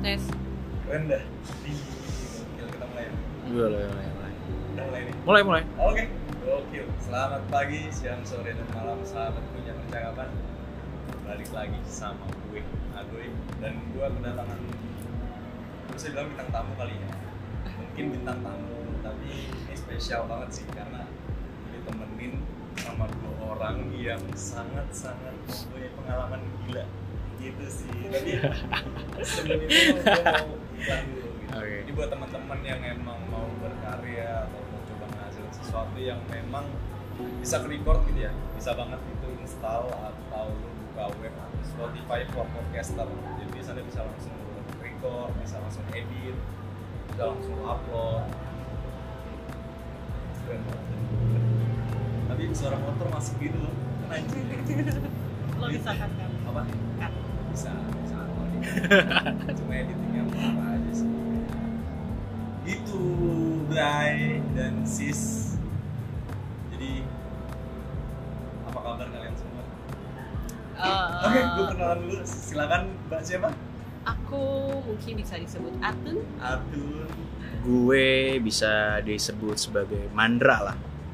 tes. Keren dah. Kita mulai ya? Mulai. Udah mulai nih? Mulai. Oke. Gokil. Selamat pagi, siang, sore, dan malam sahabat punya percakapan. Balik lagi sama gue, Agoy. Dan gue kedatangan, bisa bilang bintang tamu kali ya. Mungkin bintang tamu, tapi ini spesial banget sih karena ditemenin sama dua orang yang sangat-sangat mempunyai pengalaman gila gitu sih. Tapi sebelum itu gue mau iklan dulu gitu. Oke. Ini buat teman-teman yang emang mau berkarya atau mau coba menghasilkan sesuatu yang memang bisa ke-record gitu ya, bisa banget itu install atau lu buka web atau Spotify for podcaster. Jadi sana bisa langsung record, bisa langsung edit, bisa langsung upload. Keren banget. Tapi suara motor masuk gitu loh. Anjir. Lo bisa kan? Apa? Cut. Bisa cuma editingnya parah aja sih. Gitu, Bray dan Sis. Jadi apa kabar kalian semua? Oke, gue kenalan dulu. Silakan, Mbak siapa? Aku mungkin bisa disebut Atun. Atun. Gue bisa disebut sebagai Mandra lah.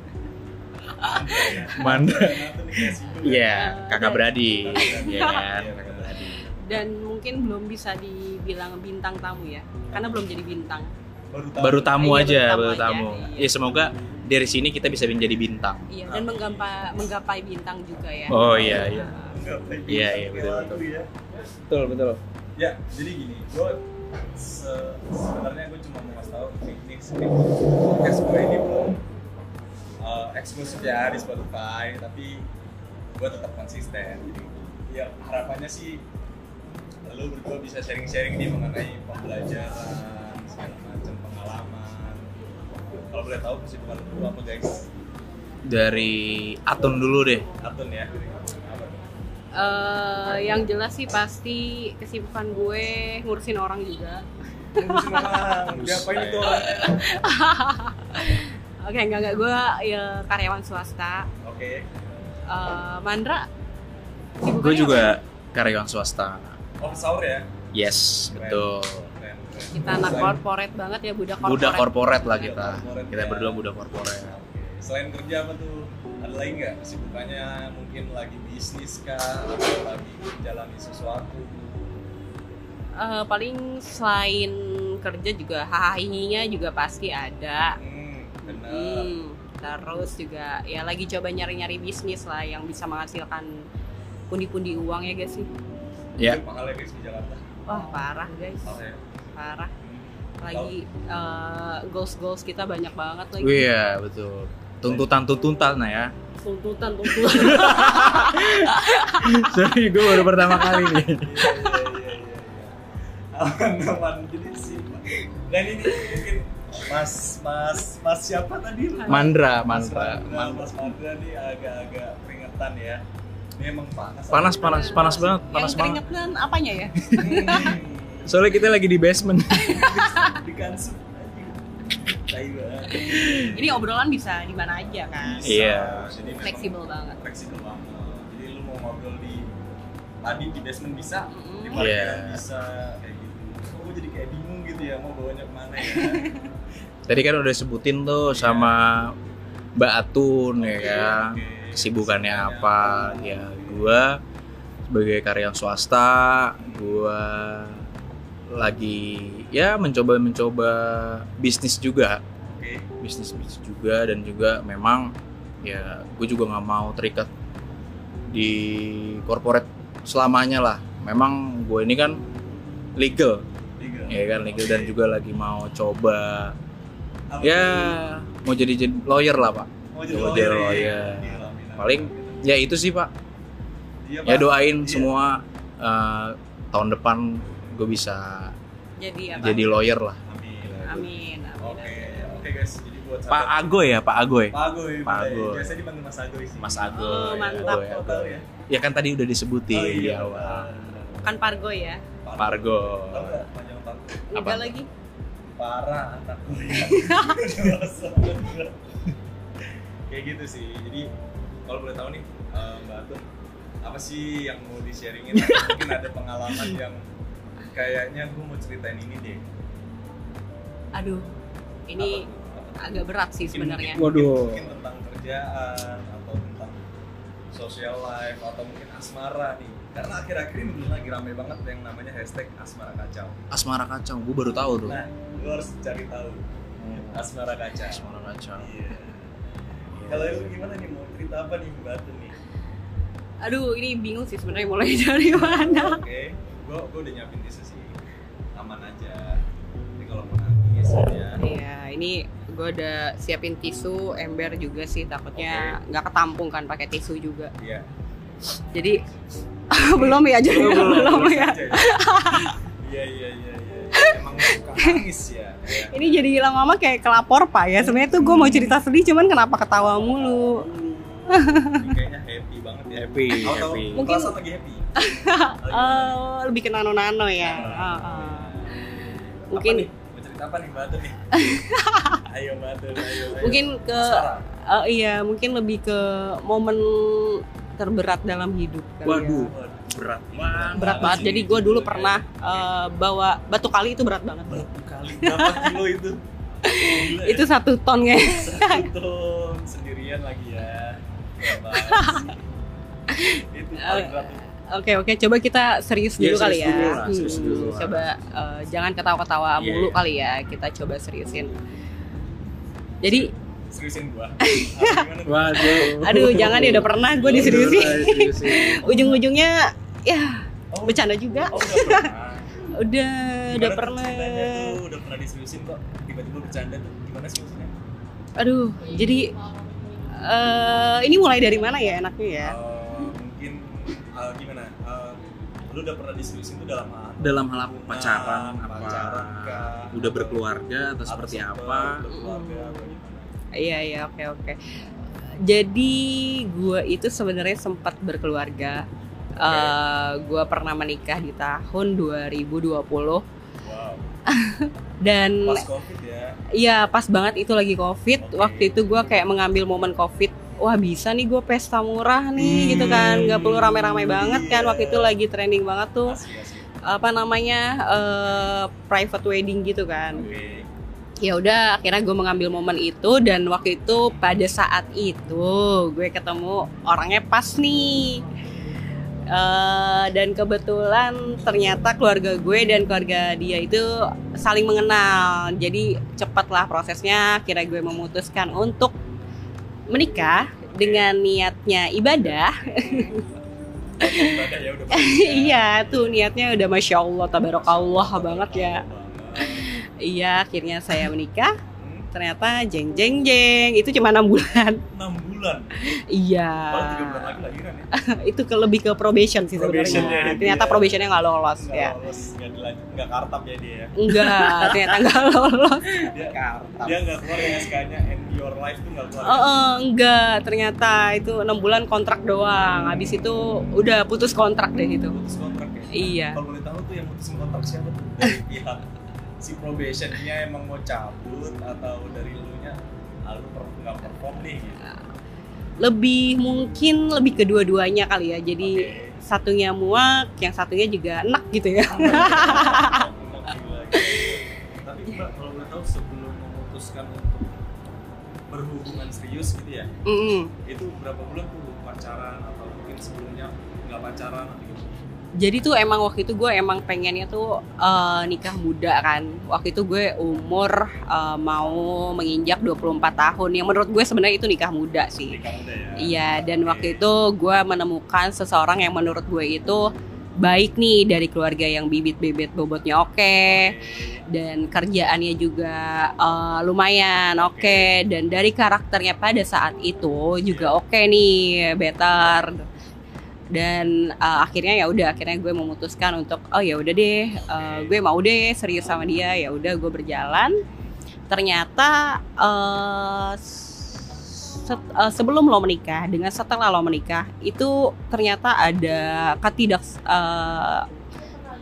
Mandra. Atun dikasih dulu. Iya, kakak beradik. Iya kan, Iya, kakak beradik. Dan mungkin belum bisa dibilang bintang tamu ya, karena belum jadi bintang. Baru tamu Iya, aja, baru baru tamu tamu. aja, iya. Ya semoga dari sini kita bisa menjadi bintang. Iya, dan menggapai bintang juga ya. Oh iya. Iya, Betul. Ya. Betul. Ya, jadi gini, gue sebenarnya gue cuma mau ngasih tahu ini podcast gue ini belum eksklusif ya di Spotify, tapi gue tetap konsisten. Jadi ya harapannya sih lo berdua bisa sharing-sharing nih mengenai pembelajaran segala macam pengalaman. Kalau boleh tahu kesibukan lo apa guys? Dari Atun dulu deh. Atun ya. Apa tuh? Yang jelas sih pasti kesibukan gue ngurusin orang juga. Ngurusin orang. Diapain itu orangnya? Oke, enggak gue ya karyawan swasta. Oke. Mandra, Gue juga karyawan swasta. Oh, sahur ya? Yes, betul. Keren. kita anak corporate banget ya, budak corporate. Budak korporat lah kita. Corporate Kita ya. berdua budak korporat. Oke. Selain kerja apa tuh? Ada lagi nggak kesibukannya? Mungkin lagi bisnis kah? Atau lagi menjalani sesuatu? Paling selain kerja juga hahihinya juga pasti ada. Bener. Terus juga ya lagi coba nyari-nyari bisnis lah yang bisa menghasilkan pundi-pundi uang ya guys sih. Ya. Mahal ya guys di Jakarta. Wah parah guys, Mahal ya. parah. Lagi goals kita banyak banget lagi. Iya, betul. Tuntutan nah ya. Tuntutan. Sorry, gue baru pertama kali nih. Aman. Jadi sih. Dan ini mungkin Mas siapa tadi? Mandra. Mas Mandra nih agak-agak keringetan ya. Ini emang panas Panas banget, Yang keringetan apanya ya? Soalnya kita lagi di basement. Di kansup. Tai banget. Ini obrolan bisa di mana aja kan? Iya. Jadi memang Fleksibel banget. Fleksibel banget. Jadi lu mau ngobrol tadi di basement bisa, di Iya. parkiran bisa kayak gitu. Kok gue jadi kayak bingung gitu ya mau bawanya kemana ya? Tadi kan udah sebutin tuh sama Mbak Atun ya Oke, kan. oke. Kesibukannya apa? Ya gua sebagai karyawan swasta, gua lagi ya mencoba bisnis juga. Oke. Bisnis juga, dan juga memang ya gue juga nggak mau terikat di corporate selamanya lah. Memang gue ini kan legal, ya kan legal, dan juga lagi mau coba Apa ya tuh? mau jadi lawyer lah pak. Mau jadi Coba lawyer jadi ya? lawyer. Gila, minat. Paling ya itu sih pak. Iya, Ya Pak. doain Iya. semua tahun depan gue bisa Jadi apa? jadi lawyer lah. Amin. Amin. Oke guys, jadi buat Pak Agoy ya, Pak Agoy. Pak Agoy. Pak Agoy. Biasanya dipanggil Mas Agoy sih. Mas Agoy. Oh, mantap. Agoy, Kok Agoy. tahu ya? Ya kan tadi udah disebutin di iya. awal. Kan Pargo ya? Pargo. Tahu nggak panjang Pargo? Enggak Apa? lagi. Parah anak gue. Kayak gitu sih. Jadi kalau boleh tahu nih Mbak Atun, apa sih yang mau di-sharingin? Mungkin ada pengalaman yang kayaknya gue mau ceritain ini deh. Aduh, ini Apa? agak berat sih sebenarnya. Waduh. Mungkin tentang kerjaan atau tentang social life atau mungkin asmara nih. Karena akhir-akhir ini lagi rame banget yang namanya hashtag asmara kacau. Asmara kacau, gue baru tahu tuh. Nah, gue harus cari tahu asmara kacau. Asmara kacau. Iya. Kalau lu gimana nih, mau cerita apa nih Batu nih? Aduh, ini bingung sih sebenarnya mulai dari mana. Oke, gue udah nyiapin tisu sih, aman aja. Jadi kalau mau nangis ya. Iya, ini gue udah siapin tisu, ember juga sih, takutnya nggak ketampung kan pakai tisu juga. Iya. Jadi belum ya, jadi belum ya. Iya. Emang suka nangis ya. Ini jadi lama-lama kayak kelapor pak ya. Sebenarnya tuh gue mau cerita sedih, cuman kenapa ketawa mulu? Ini kayaknya happy banget ya. Happy, Atau happy. mungkin lagi happy. Lebih ke nano-nano ya. Mungkin Mungkin mau cerita apa nih Batu nih? Ayo Batu, ayo. mungkin ke Asmara. iya, mungkin lebih ke momen terberat dalam hidup kali ya. Waduh, berat banget. Berat banget. Jadi gue dulu pernah bawa batu kali, itu berat banget. Batu kali berapa kilo itu? Gila ya. Itu 1 ton ya. 1 ton sendirian lagi ya. Berapa sih? Itu paling berat tuh. Oke, coba kita serius dulu Iya, kali serius ya. dulu lah, serius dulu lah. Coba jangan ketawa-ketawa Iya, mulu iya. kali ya. Kita coba seriusin. Jadi, Seriusin gua. Gimana tuh? Waduh. aduh jangan ya, udah pernah gue diseriusin. Seriusin. Ujung-ujungnya ya Oh, bercanda juga. Oh, udah pernah. Udah Gimana tuh pernah. ceritanya tuh? Udah pernah diseriusin kok. Tiba-tiba bercanda tuh. Gimana sih maksudnya? Aduh, jadi ini mulai dari mana ya enaknya ya? Mungkin gimana? Lu udah pernah diseriusin tuh Dalam hal apa? Pacaran apa? Pacaran kah? Udah berkeluarga atau seperti sempet apa? berkeluarga apa gimana? Iya, oke. Jadi gue itu sebenarnya sempat berkeluarga. Gue pernah menikah di tahun 2020 Wow. dan Pas COVID ya. iya pas banget itu lagi COVID. Oke. Waktu itu gue kayak mengambil momen COVID. Wah bisa nih gue pesta murah nih gitu kan, nggak perlu rame-rame banget kan. Waktu itu lagi trending banget tuh Asik. apa namanya private wedding gitu kan. Oke. Ya udah akhirnya gue mengambil momen itu, dan waktu itu pada saat itu gue ketemu orangnya pas nih. Dan kebetulan ternyata keluarga gue dan keluarga dia itu saling mengenal. Jadi cepatlah prosesnya, akhirnya gue memutuskan untuk menikah dengan niatnya ibadah. Ibadah ya udah. Iya tuh niatnya udah Masya Allah tabarakallah banget ya. Iya akhirnya saya menikah. Ternyata jeng itu cuma 6 bulan. 6 bulan. Iya. Baru 3 bulan lagi lahiran ya. Itu lebih ke probation sih Probation sebenarnya. ya, Ternyata iya. probationnya nggak lolos Nggak ya. lolos, nggak kartap ya dia ya. Enggak, ternyata nggak lolos. Dia nggak keluar ya SK-nya and your life tuh nggak keluar. Enggak, ternyata itu 6 bulan kontrak doang. Habis itu udah putus kontrak deh itu. Putus kontrak ya. Iya. Kalau boleh tahu tuh yang putusin kontrak siapa tuh? Dari pihak si probationnya emang mau cabut atau dari elunya lu nggak perform nih gitu. Mungkin lebih kedua-duanya kali ya. Jadi Oke. satunya muak, yang satunya juga enak gitu ya. Tapi Mbak, kalau boleh tahu sebelum memutuskan untuk berhubungan serius gitu ya, itu berapa bulan tuh pacaran atau mungkin sebelumnya nggak pacaran atau gitu? Jadi tuh emang waktu itu gue emang pengennya tuh nikah muda kan. Waktu itu gue umur mau menginjak 24 tahun. Yang menurut gue sebenarnya itu nikah muda sih. Nikah muda ya? Iya, dan waktu itu gue menemukan seseorang yang menurut gue itu baik nih, dari keluarga yang bibit-bibit bobotnya oke, dan kerjaannya juga lumayan oke, dan dari karakternya pada saat itu juga oke nih, better. Dan akhirnya gue memutuskan untuk ya udah deh, gue mau deh serius sama dia. Ya udah gue berjalan. Ternyata sebelum lo menikah dengan setelah lo menikah itu ternyata ada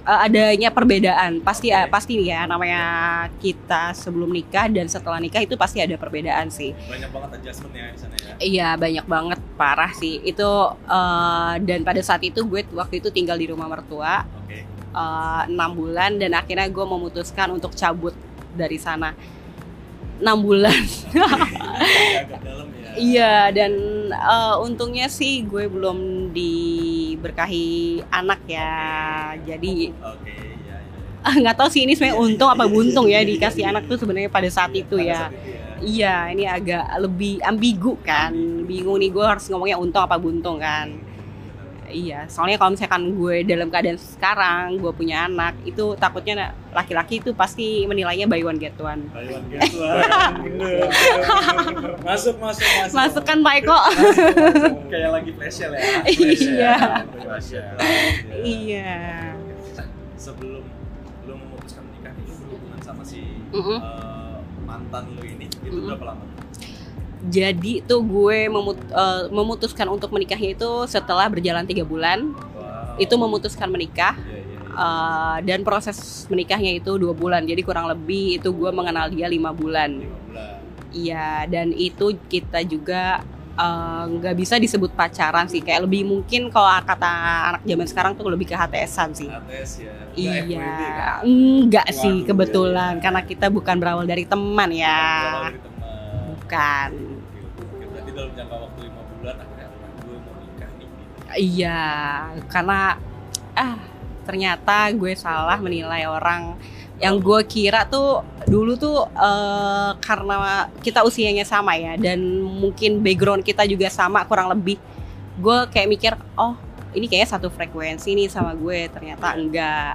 adanya perbedaan. Pasti ya namanya kita sebelum nikah dan setelah nikah itu pasti ada perbedaan sih. Banyak banget adjustment ya di sana ya. Iya, banyak banget, parah sih. Itu dan pada saat itu gue waktu itu tinggal di rumah mertua. Oke. 6 bulan dan akhirnya gue memutuskan untuk cabut dari sana. 6 bulan. Agak dalam ya. Iya, dan untungnya sih gue belum diberkahi anak ya. Jadi Oke, iya. nggak tahu sih ini sebenarnya untung apa buntung ya dikasih anak tuh sebenarnya pada saat itu ya. Iya, ini agak lebih ambigu kan. Bingung nih gue harus ngomongnya untung apa buntung kan. Iya, soalnya kalau misalkan gue dalam keadaan sekarang gue punya anak, itu takutnya laki-laki itu pasti menilainya buy one get one. Buy one get one. Bener. Masuk. Masuk kan Pak Eko? Kayak lagi flash sale ya. Iya. Flash sale. Iya. Sebelum lu memutuskan menikah, lu berhubungan sama si mantan lu ini itu berapa lama? Jadi tuh gue memutuskan untuk menikahnya itu setelah berjalan 3 bulan. Wow. Itu memutuskan menikah. Iya. Dan proses menikahnya itu 2 bulan. Jadi kurang lebih itu gue mengenal dia 5 bulan. 5 bulan. Iya, dan itu kita juga nggak bisa disebut pacaran sih. Kayak lebih mungkin kalau kata anak zaman sekarang tuh lebih ke HTS-an sih. HTS ya. Iya, FWB kan? enggak sih Waduh, kebetulan ya. karena kita bukan berawal dari teman ya. Berawal dari teman. Bukan. Oke, berarti dalam jangka waktu 5 bulan akhirnya gue mau nikah nih. Iya, karena ternyata gue salah menilai orang yang gue kira tuh dulu tuh karena kita usianya sama ya dan mungkin background kita juga sama kurang lebih. Gue kayak mikir, oh ini kayaknya satu frekuensi nih sama gue, ternyata enggak.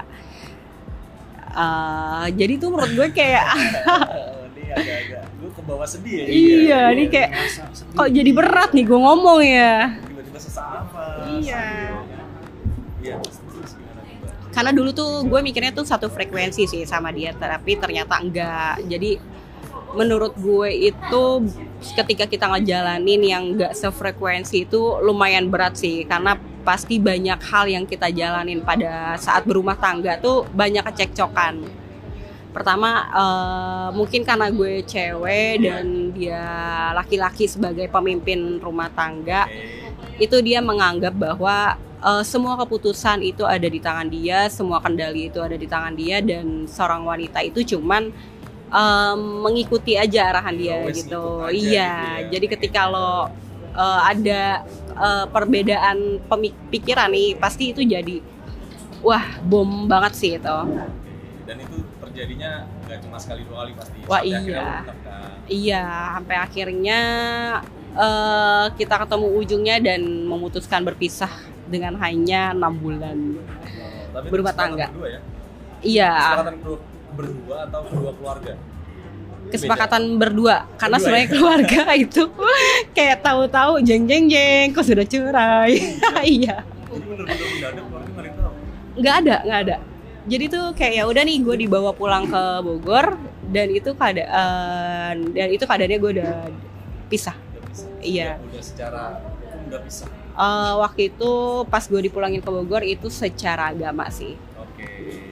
Jadi tuh menurut gue kayak Ini agak-agak gue ke bawah sedih ya. iya, ini kayak kok jadi berat nih gue ngomong ya. Tiba-tiba sesak nafas. Iya. Iya, terus gimana tuh, Mbak? Karena dulu tuh gue mikirnya tuh satu frekuensi sih sama dia, tapi ternyata enggak. Jadi menurut gue itu ketika kita ngejalanin yang enggak sefrekuensi itu lumayan berat sih, karena pasti banyak hal yang kita jalanin pada saat berumah tangga tuh banyak kecekcokan. Pertama mungkin karena gue cewek dan dia laki-laki sebagai pemimpin rumah tangga, itu dia menganggap bahwa semua keputusan itu ada di tangan dia, semua kendali itu ada di tangan dia, dan seorang wanita itu cuman mengikuti aja arahan dia gitu. Iya, jadi ketika lo ada perbedaan pikiran nih, pasti itu jadi wah bom banget sih itu. Dan itu terjadinya nggak cuma sekali 2 kali pasti. Wah Sampai iya, akhirnya lu tetap kan. iya sampai akhirnya kita ketemu ujungnya dan memutuskan berpisah dengan hanya 6 bulan Tapi berumah itu kesepakatan tangga. Berdua ya? Iya. Kesepakatan berdua atau kedua keluarga? Kesepakatan berdua karena Berdua sebenarnya ya? keluarga itu kayak tahu-tahu jeng kok sudah cerai. Iya. Jadi bener-bener mendadak keluarga nggak ada yang tahu. nggak ada. Jadi tuh kayak ya udah nih gue dibawa pulang ke Bogor dan itu keadaannya gue udah pisah. Udah bisa. Iya. Udah secara hukum udah bisa. Waktu itu pas gue dipulangin ke Bogor itu secara agama sih. Oke.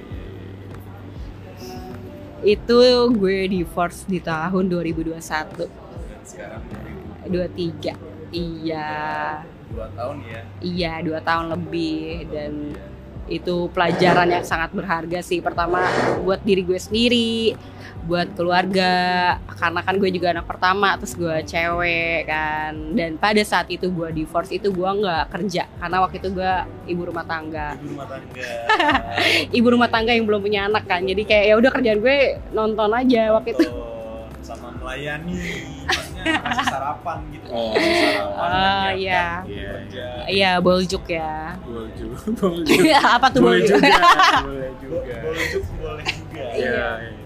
Itu gue divorce di tahun 2021. Dan sekarang 23. Iya. 2 tahun ya. Iya, 2 tahun lebih, dan itu pelajaran yang sangat berharga sih. Pertama buat diri gue sendiri, buat keluarga, karena kan gue juga anak pertama, terus gue cewek kan. Dan pada saat itu gue divorce itu gue nggak kerja karena waktu itu gue ibu rumah tangga. Ibu rumah tangga. Ibu rumah tangga yang belum punya anak kan. Jadi kayak ya udah kerjaan gue nonton aja waktu itu. Sama melayani, maksudnya kasih sarapan gitu. Oh. Kasih sarapan. menyiapkan Iya. kerja. Iya, boljuk ya. Bolju. Apa tuh Boleh boljuk? juga. Boleh juga. Boljuk boleh juga. Iya.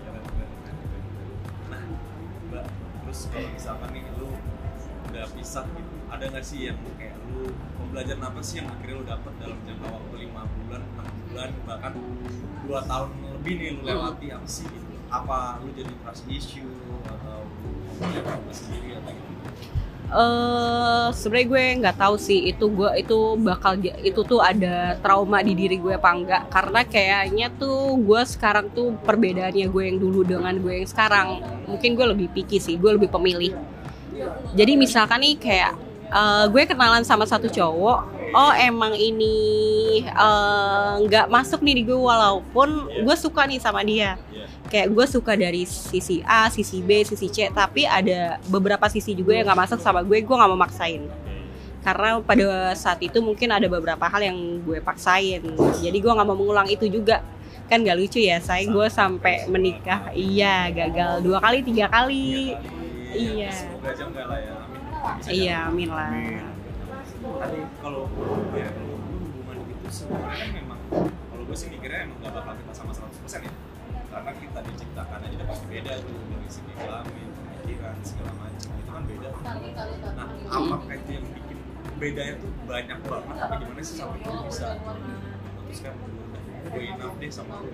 Nah, Mbak, terus kalau misalkan nih lu udah pisah gitu, ada nggak sih yang kayak lu pembelajaran apa sih yang akhirnya lu dapat dalam jangka waktu 5 bulan, 6 bulan, bahkan 2 tahun lebih nih lu lewati, apa sih gitu? Apa lu jadi trust issue atau lu ngeliat apa sendiri atau gitu? Sebenarnya gue nggak tahu sih itu tuh ada trauma di diri gue apa enggak, karena kayaknya tuh gue sekarang tuh perbedaannya gue yang dulu dengan gue yang sekarang, mungkin gue lebih picky sih, gue lebih pemilih. Jadi misalkan nih kayak gue kenalan sama satu cowok, oh emang ini nggak masuk nih di gue, walaupun gue suka nih sama dia. Kayak gue suka dari sisi A, sisi B, sisi C, tapi ada beberapa sisi juga yang gak masuk sama gue gak mau maksain. Karena pada saat itu mungkin ada beberapa hal yang gue paksain, jadi gue gak mau mengulang itu juga. Kan gak lucu ya, gue sampai menikah, iya gagal 2 kali, 3 kali. Iya. Semoga aja enggak lah ya, amin. Iya, amin lah. Tadi kalau hubungan itu sebenarnya kan memang, kalau gue sih mikirnya emang gak bakal kita sama 100% ya. Karena kita diciptakan aja udah pasti beda tuh, dari segi kelamin, pemikiran, segala macam itu kan beda. Nah, apakah itu yang bikin bedanya tuh banyak banget, tapi gimana sih sampai itu bisa memutuskan gue enough deh sama lu?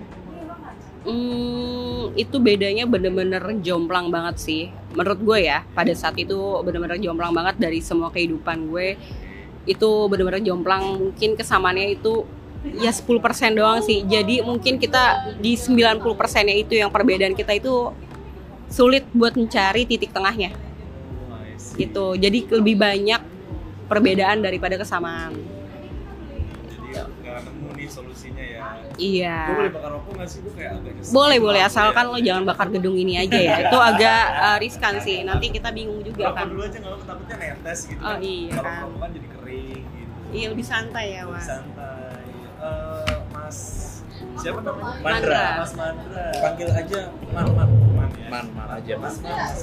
Itu bedanya bener-bener jomplang banget sih menurut gue ya. Pada saat itu bener-bener jomplang banget dari semua kehidupan gue. Itu bener-bener jomplang, mungkin kesamaannya itu ya 10% doang sih. Jadi mungkin kita di 90%-nya itu yang perbedaan kita itu sulit buat mencari titik tengahnya. Gitu. Jadi lebih banyak perbedaan daripada kesamaan. Jadi nggak nemu nih solusinya ya. Iya. Gue boleh bakar rokok nggak sih? Gue kayak agak nyesel. Boleh, asalkan lo jangan bakar gedung ini aja ya. Itu agak riskan sih. Nanti kita bingung juga rokok kan. dulu aja nggak, takutnya netes gitu. Oh iya kalau kan. rokok kan jadi kering gitu. Iya, lebih santai ya, Wak. Santai. Mas siapa namanya? Mandra. Mas Mandra. Panggil aja Man ya. Man aja Mas.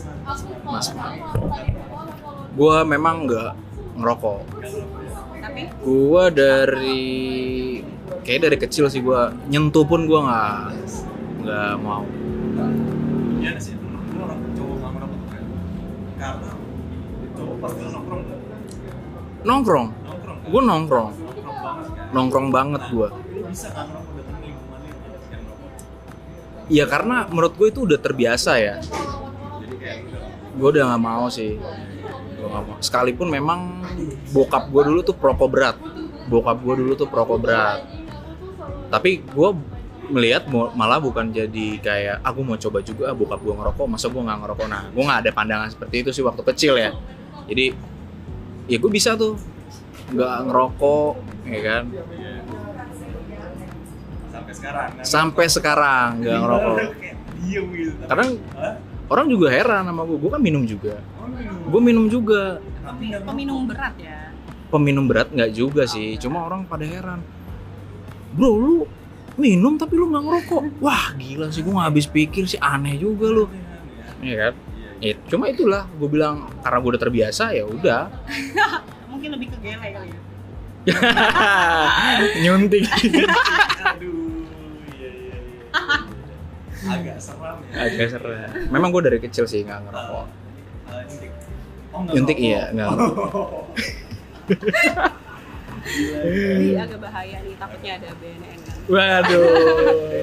Gue memang nggak ngerokok. Tapi Gue dari kecil sih gue nyentuh pun gue nggak mau. Iya sih, lu orang cowok nggak ngerokok tuh kayak, karena cowok pasti lu nongkrong kan? Nongkrong. Gue nongkrong banget kan? nongkrong banget gue. Lu bisa nggak ngerokok dengan lingkungan lu yang ngerokok? Ya karena menurut gue itu udah terbiasa ya. Jadi kayak lu Gue udah nggak mau sih. Gue nggak mau. Sekalipun memang bokap gue dulu tuh perokok berat. Tapi gue melihat malah bukan jadi kayak aku mau coba juga bokap gue ngerokok, masa gue nggak ngerokok. Nah, gue nggak ada pandangan seperti itu sih waktu kecil ya. Jadi ya gue bisa tuh nggak ngerokok, ya kan? Sampai sekarang nggak ngerokok. diem gitu. Kadang orang juga heran sama gue kan minum juga. Gue minum juga. peminum berat ya. Peminum berat nggak juga sih, cuma orang pada heran. Bro, lu minum tapi lu nggak ngerokok? Wah gila sih, gue nggak habis pikir sih, aneh juga lu. Iya kan? Ya, cuma itulah gue bilang karena gue udah terbiasa ya udah. Mungkin lebih ke gele kali ya. Nyuntik. Aduh, iya. Agak seram ya. Agak seram. Memang gue dari kecil sih nggak ngerokok. Nyuntik. Nyuntik iya, nggak. Jadi agak bahaya nih, takutnya ada BNN kan. Waduh.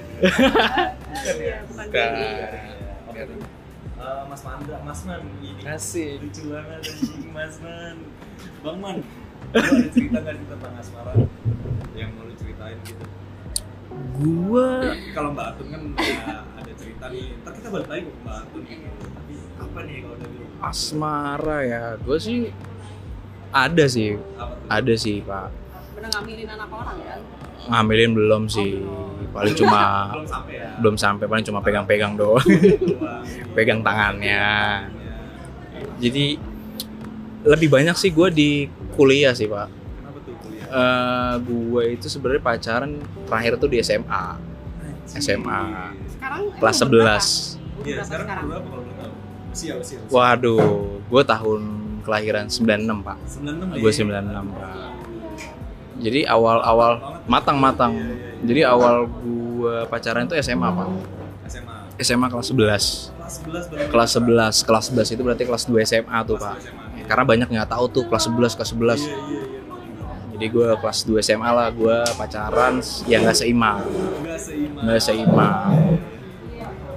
Bukan BNN. Mas Mandra, Mas Man, ini Asik. lucu banget anjing Mas Man. Bang Man, lu ada cerita nggak sih tentang asmara yang mau lu ceritain gitu? Gua Kalau Mbak Atun kan ya, ada cerita nih, ntar kita balik lagi ke Mbak Atun gitu. Tapi apa nih kalau dari lu? asmara ya, gue sih ada sih, Apa tuh? ada sih Pak. Pernah ngambilin anak orang kan? Ngambilin belum sih, paling cuma Belum sampai ya? belum sampai, paling cuma pegang-pegang doang. Doang. Pegang tangannya. Ya. Jadi lebih banyak sih gue di kuliah sih Pak. Kenapa tuh kuliah? Gue itu sebenarnya pacaran terakhir tuh di SMA. SMA. Sekarang Kelas 11. Iya, sekarang berapa kalau belum tahu? Usia. Waduh, gue tahun kelahiran 96 Pak. 96 Gue 96 Pak. Jadi awal-awal matang-matang. Jadi awal gue pacaran itu SMA Pak. SMA kelas 11. Kelas 11 baru. Kelas 11 itu berarti kelas 2 SMA tuh Pak. Karena banyak nggak tahu tuh kelas 11. Iya. Jadi gue kelas 2 SMA lah, gue pacaran yang nggak seimbang. Nggak seimbang.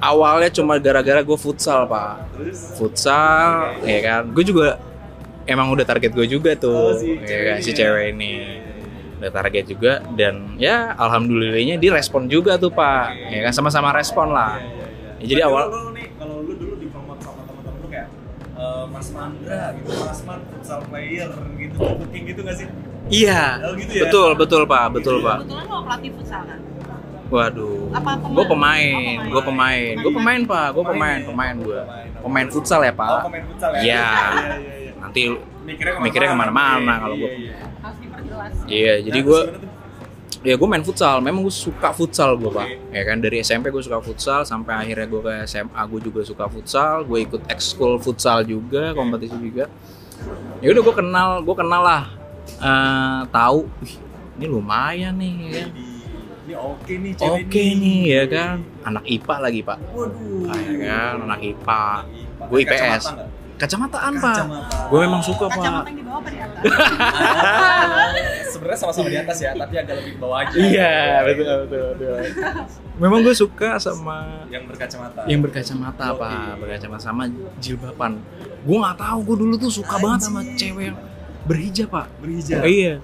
awalnya cuma gara-gara gue futsal pak. Terus Futsal, ya kan. Gue juga emang udah target gue juga tuh, si ya kan, si cewek cewek ini. Udah target juga dan ya alhamdulillahnya dia respon juga tuh pak, ya kan sama-sama respon lah. Ya, jadi berarti awal lu nih kalau lu dulu dipromot sama teman-teman lu kayak Mas Mandra gitu, Mas Man futsal player gitu, kayak gitu nggak sih? iya, Oh, gitu ya? betul pak, Kebetulan lo pelatih futsal kan? Waduh, Apa pemain? gue pemain, Oh, gue pemain, gue pemain pak, gue pemain gue, pemain futsal ya Oh, pak. pemain futsal ya? Iya. Iya. Nanti Mikirnya kemana-mana kalau gue. Iya. Harus diperjelas. Iya, jadi Nah, gue terus gimana tuh? ya gue main futsal, memang gue suka futsal gue pak, Oke. ya kan dari SMP gue suka futsal sampai akhirnya gue ke SMA gue juga suka futsal, gue ikut ekskul futsal juga, kompetisi juga. Ya udah gue kenal lah, tahu, wih, ini lumayan nih, ya kan? Ini oke nih cewek Oke nih, ya kan, anak IPA lagi pak, Waduh. ya kan, anak IPA, IPA. gue IPS, Kacamata nggak? kacamataan pak, Kacamata. gue memang suka Kacamata pak. yang di bawah apa di atas? Sebenarnya sama-sama di atas ya, tapi agak lebih bawah aja. Iya, betul. Memang gue suka sama Yang berkacamata. yang berkacamata Oke. pak, berkacamata sama jilbaban. Gue nggak tahu, gue dulu tuh suka banget sama cewek yang berhijab pak. berhijab. Iya,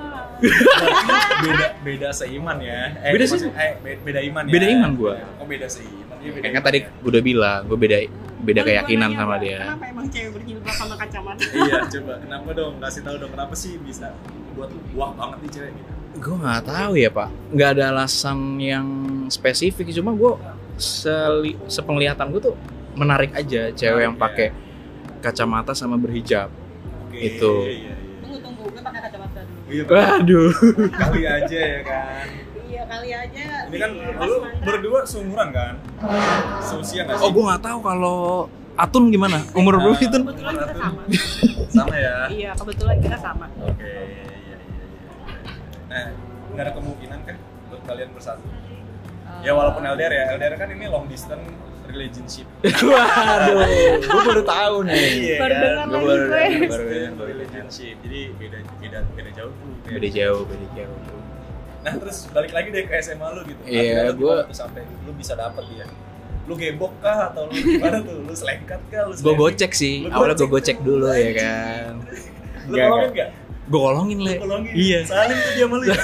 beda seiman ya. Beda Beda iman ya. Beda iman gua. Oh, beda seiman. Iya, beda kayaknya iman tadi ya. udah bilang gue beda keyakinan sama dia. Kenapa emang cewek berjilbab sama kacamata? Iya, coba kenapa dong? Kasih tahu dong kenapa sih bisa buat lu wah banget nih cewek gitu. Gue nggak tahu ya pak, nggak ada alasan yang spesifik, cuma gue sepenglihatan gue tuh menarik aja cewek yang pakai kacamata sama berhijab. Oke. Itu. Iya. Tunggu, gue pakai kacamata dulu. Iya, Waduh. kali aja ya kan. Iya kali aja. Ini kan si Mas lu Mandra. berdua seumuran kan? Seusia nggak sih? Oh gue nggak tahu kalau Atun gimana? Umur berapa sih Tun? Kebetulan kita sama. Sama ya. Iya, kebetulan kita sama. Oke, iya. Nah, nggak ada kemungkinan kan buat kalian bersatu? Ya walaupun LDR ya, LDR kan ini long distance relationship. Waduh, gue baru tahu nih. Baru kan? dengar Gue lagi baru gue. dengar, Baru relationship. Jadi beda jauh tuh. Beda jauh. Nah, terus balik lagi deh ke SMA lu gitu. Iya, Akhirnya lu gua- gimana tuh sampai lu bisa dapet dia. Lu gebok kah atau lu gimana tuh? Lu selengkat kah? Lu Gue slamming? gocek sih, Lu awalnya gue gocek. gocek dulu ya Anjing. kan. Lu tolongin nggak? Gue kolongin le. Lu tolongin? Iya. Saling tuh dia malu ya?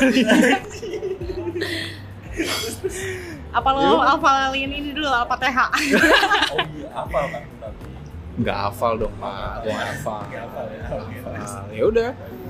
Apa lo hafalin ini dulu Al-Fatihah? Oh iya, apa kan? Nggak hafal dong pak, gue nggak hafal. Nggak hafal ya? Oke, terus. Ya udah.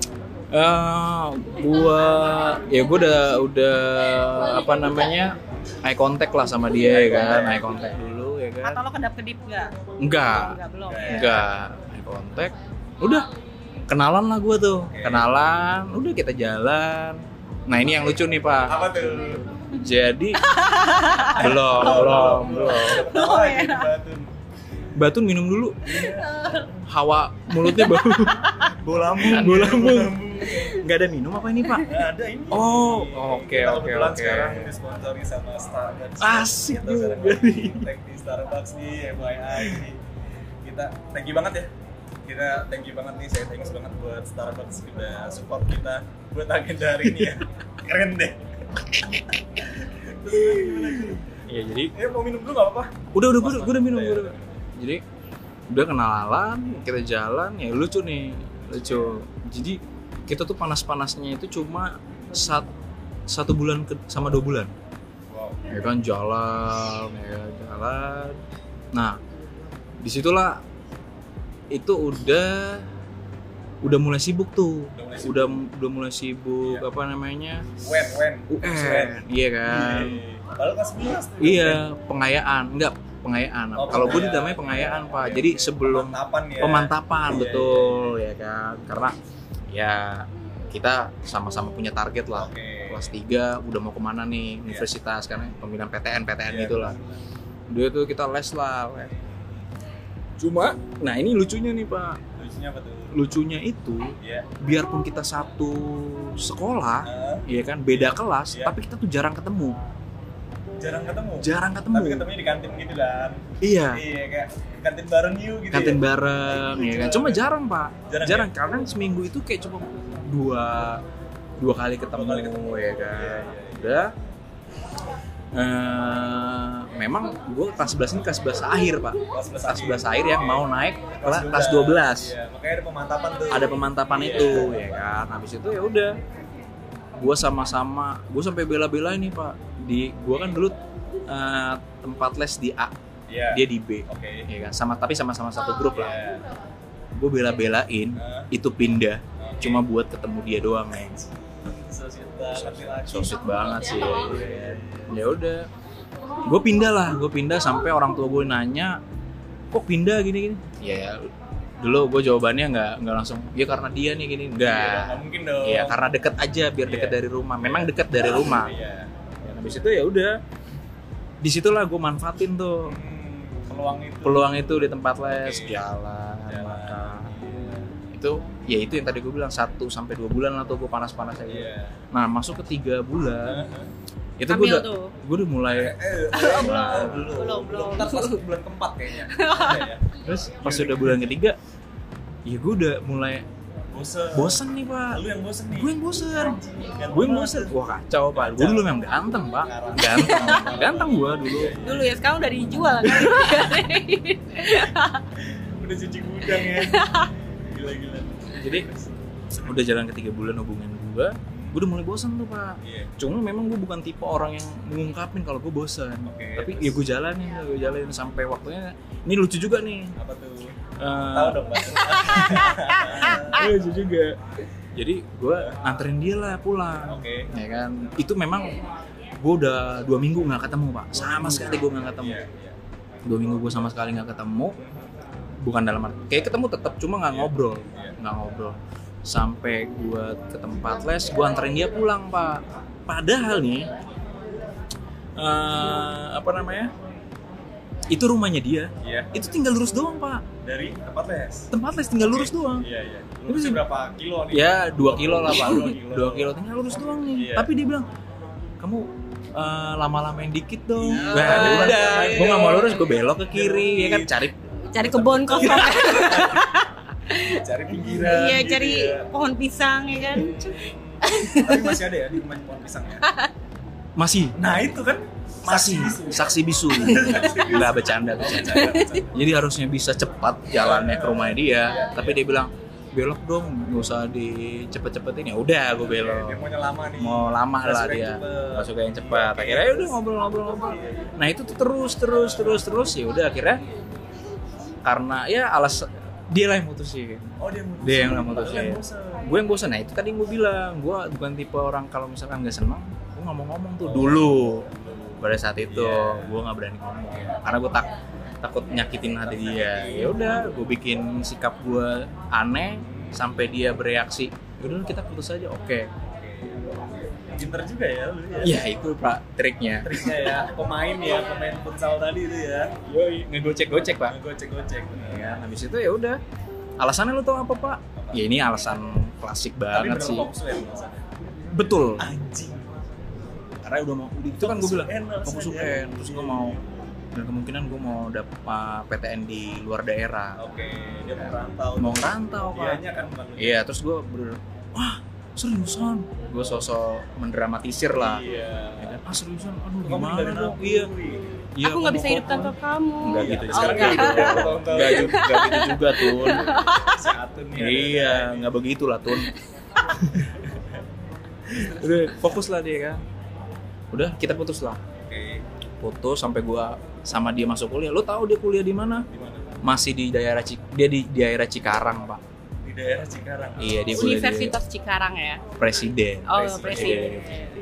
Gue udah apa namanya eye contact lah sama dia ya kan, eye contact dulu ya kan. Atau lo kedap-kedip nggak? Enggak, Enggak, belum. enggak, eye contact. Udah kenalan lah gue tuh, kenalan, udah kita jalan. Nah ini yang lucu nih pak. Apa tuh? Jadi belum. Apa lagi di Batun? Batun minum dulu. Hawa mulutnya bau. Bau lambung. Bau lambung. Nggak ada minum apa ini pak? Nggak ada ini. Oh, oke, Kita oke, kebetulan oke. sekarang disponsori sama Starbucks. Asik Kita sekarang juga lagi nih. tag di Starbucks nih, FYI nih. Kita thank you banget ya. Kita thank you banget nih, saya thanks banget buat Starbucks udah support kita buat agenda hari ini ya. Keren deh. Iya jadi. Mau minum dulu nggak apa-apa? Udah Mas, gue udah minum. ya. Jadi udah kenalan, kita jalan ya lucu nih, lucu. Jadi kita tuh panas-panasnya itu cuma satu bulan sama 2 bulan. Wow. Ya kan jalan. Nah disitulah itu udah mulai sibuk tuh, udah mulai sibuk Iya. apa namanya When. UN, iya kan. Padahal kelas 11 tuh. Iya, pengayaan. Oh, Kalau gue pengayaan. namanya pengayaan, Pak. Oke. Jadi sebelum Pemantapan ya. pemantapan, Iya, betul, ya kan. Karena ya kita sama-sama punya target lah. Oke. Kelas 3 udah mau kemana nih, universitas karena pembinaan PTN Iya, gitulah. Udah tuh kita les lah. Cuma, nah ini lucunya nih, Pak. Lucunya apa tuh? Lucunya itu Iya. biarpun kita satu sekolah, Eh, ya kan, beda kelas, Iya. tapi kita tuh jarang ketemu. jarang ketemu. Jarang Tapi ketemunya di kantin gitu kan. Iya. Iya, kayak kantin bareng yuk gitu. Kantin ya. bareng ya kan, cuma jarang pak, Jarang, karena seminggu itu kayak cuma dua kali ketemu, Dua kali ketemu. ya kan. Iya. Udah Memang gue kelas 11 ini kelas 11 akhir pak, kelas 11 akhir yang mau naik kelas 12. Iya, makanya ada pemantapan tuh. Ada pemantapan itu, ya kan. Habis itu ya udah, gue sama-sama, gue sampai bela-belain nih pak. Gue kan dulu tempat les di A, dia di B, ya kan. Tapi sama-sama satu grup lah. Gue bela-belain itu pindah, cuma buat ketemu dia doang. So sweet banget sih. Ya udah, gue pindah sampai orang tua gue nanya, kok pindah gini-gini? Ya dulu gue jawabannya nggak langsung, ya karena dia nih gini, enggak. Mungkin dong. Ya karena deket aja, biar deket dari rumah. Memang deket dari rumah. Ya, habis itu ya udah, disitulah gue manfaatin tuh peluang itu di tempat les, jalan, makan. Itu yang tadi gue bilang 1-2 bulan lah tuh gue panas-panas aja. Nah masuk ke 3 bulan itu gue udah mulai belum ntar pas bulan keempat kayaknya. Terus pas udah bulan ketiga ya gue udah mulai bosen nih pak. Lu yang bosen nih? Gue yang bosen. Wah kacau pak. Gue dulu memang ganteng pak. Ganteng gue dulu ya, sekarang udah dijual kan. Udah cuci gudang ya. Gila. Jadi udah jalan ke 3 bulan hubungan gue udah mulai bosan tuh pak. Cuma memang gue bukan tipe orang yang mengungkapin kalau gue bosan. Tapi ya gue jalanin sampai waktunya. Ini lucu juga nih. Apa tuh? Tahu dong pak. Lucu juga. Jadi gue anterin dia lah pulang. Ya kan. Itu memang gue udah 2 minggu nggak ketemu pak. Sama sekali gue nggak ketemu. 2 minggu gue sama sekali nggak ketemu. Bukan dalam arti kayak ketemu tetap, cuma nggak ngobrol. Sampai gue ke tempat les, gue anterin dia pulang pak. Padahal nih itu rumahnya dia, itu tinggal lurus doang pak. Dari tempat les tinggal lurus doang. Lurusnya berapa kilo nih? Ya 2 kilo lah pak. 2 kilo tinggal lurus doang nih. Tapi dia bilang, kamu lama-lamain dikit dong. Udah, gue nggak mau lurus, gue belok ke kiri, ya kan, cari kebun kosong. Cari pinggiran. Iya, cari pohon pisang ya kan. Tapi masih ada ya di rumah pohon pisang ya? Masih. Nah, itu kan masih saksi bisu. Enggak bercanda. Jadi harusnya bisa cepat jalannya ke rumahnya dia, tapi dia bilang belok dong, nggak usah dicepet-cepetin. Ya udah, gue belok. Dia maunya lama nih. Mau lama lah dia. Nggak suka yang cepat. Akhirnya udah ngobrol. Nah itu tuh terus ya udah akhirnya karena ya dia lah yang mutusin. Dia yang mutusin. Gue yang bosan. Nah itu tadi gue bilang, gue bukan tipe orang kalau misalkan nggak senang, gue nggak mau ngomong tuh dulu. Pada saat itu gue nggak berani ngomong karena gue takut nyakitin hati dia. Ya udah, gue bikin sikap gue aneh sampai dia bereaksi. Udah kita putus aja, oke. Pinter juga ya lu ya. Ya itu pak triknya ya. Pemain futsal tadi itu ya. Yoi, ngegocek pak. Ya, habis itu ya udah. Alasannya lu tau apa pak? Ya ini alasan klasik banget sih. Betul. Anjing. Karena udah mau itu kan gue bilang fokus UN, terus gue mau dan kemungkinan gue mau dapat PTN di luar daerah. Dia mau ngerantau pak. Iya, terus gue wah seriusan, gue sosok mendramatisir lah. Ya kan? Seriusan, aduh gimana dong? Iya. Aku nggak bisa hidup tanpa kamu. Enggak gitu. Sekarang enggak gitu juga Tun. Iya, nggak begitulah Tun. Udah fokus lah dia kan. Udah kita putus lah. Putus sampai gue sama dia masuk kuliah. Lo tahu dia kuliah di mana? Masih di daerah dia di daerah Cikarang pak. Daerah Cikarang. Iya, dia Universitas Cikarang ya. Presiden. Presiden.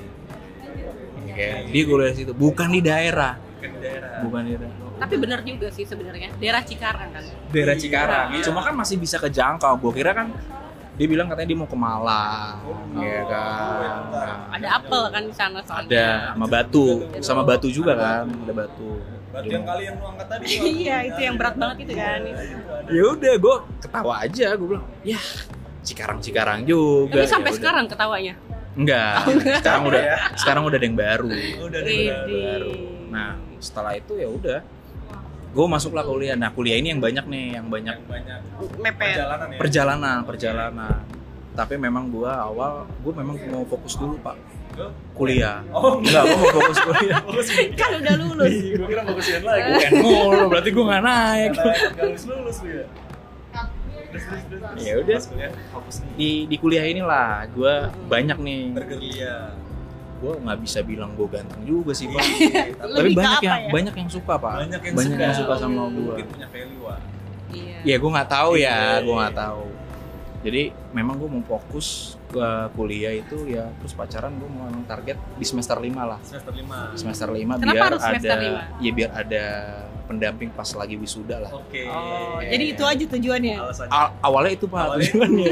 Oke, dia kuliah di situ, bukan di daerah. Tapi benar juga sih sebenarnya. Daerah Cikarang kan. Daerah Cikarang. Iya. Cuma kan masih bisa kejangkau. Gue kira kan dia bilang katanya dia mau ke Malang. Iya kan. Ada apel kan di sana soalnya. Ada sama batu juga kan, ada batu. Batu yang kali yang lu angkat tadi. Iya, itu yang berat banget itu kan. Ya udah, gue ketawa aja, gue bilang, ya Cikarang juga. Tapi sampai sekarang ketawanya? Enggak. Sekarang udah ada yang baru. Baru. Nah, setelah itu ya udah, gue masuklah kuliah. Nah, kuliah ini yang banyak mepet. Perjalanan. Tapi memang gue memang mau fokus dulu pak, Lu? kuliah. Oh Enggak, gue mau fokus kuliah. Kan udah lulus. Gue kira fokusin lagi. UN mulu, berarti gue nggak naik. Gak lulus lu ya. Terus. Ya udah. Pas kuliah fokus nih. Di kuliah inilah gue banyak nih. Bergerilya. Gue nggak bisa bilang gue ganteng juga sih pak. Tapi Lebih ke banyak apa yang ya? banyak yang suka pak. Banyak yang suka sama gue. Mungkin punya value Wak. Iya. Ya gue nggak tahu Iya. ya, gue nggak tahu. Jadi memang gue mau fokus ke kuliah itu ya, terus pacaran gue mau target di semester 5 lah. Semester 5. Semester 5 Kenapa biar harus semester ada 5? ya biar ada pendamping pas lagi wisuda lah. Oke. Oh, jadi itu aja tujuannya. Alasannya. Awalnya itu pak Awalnya. tujuannya.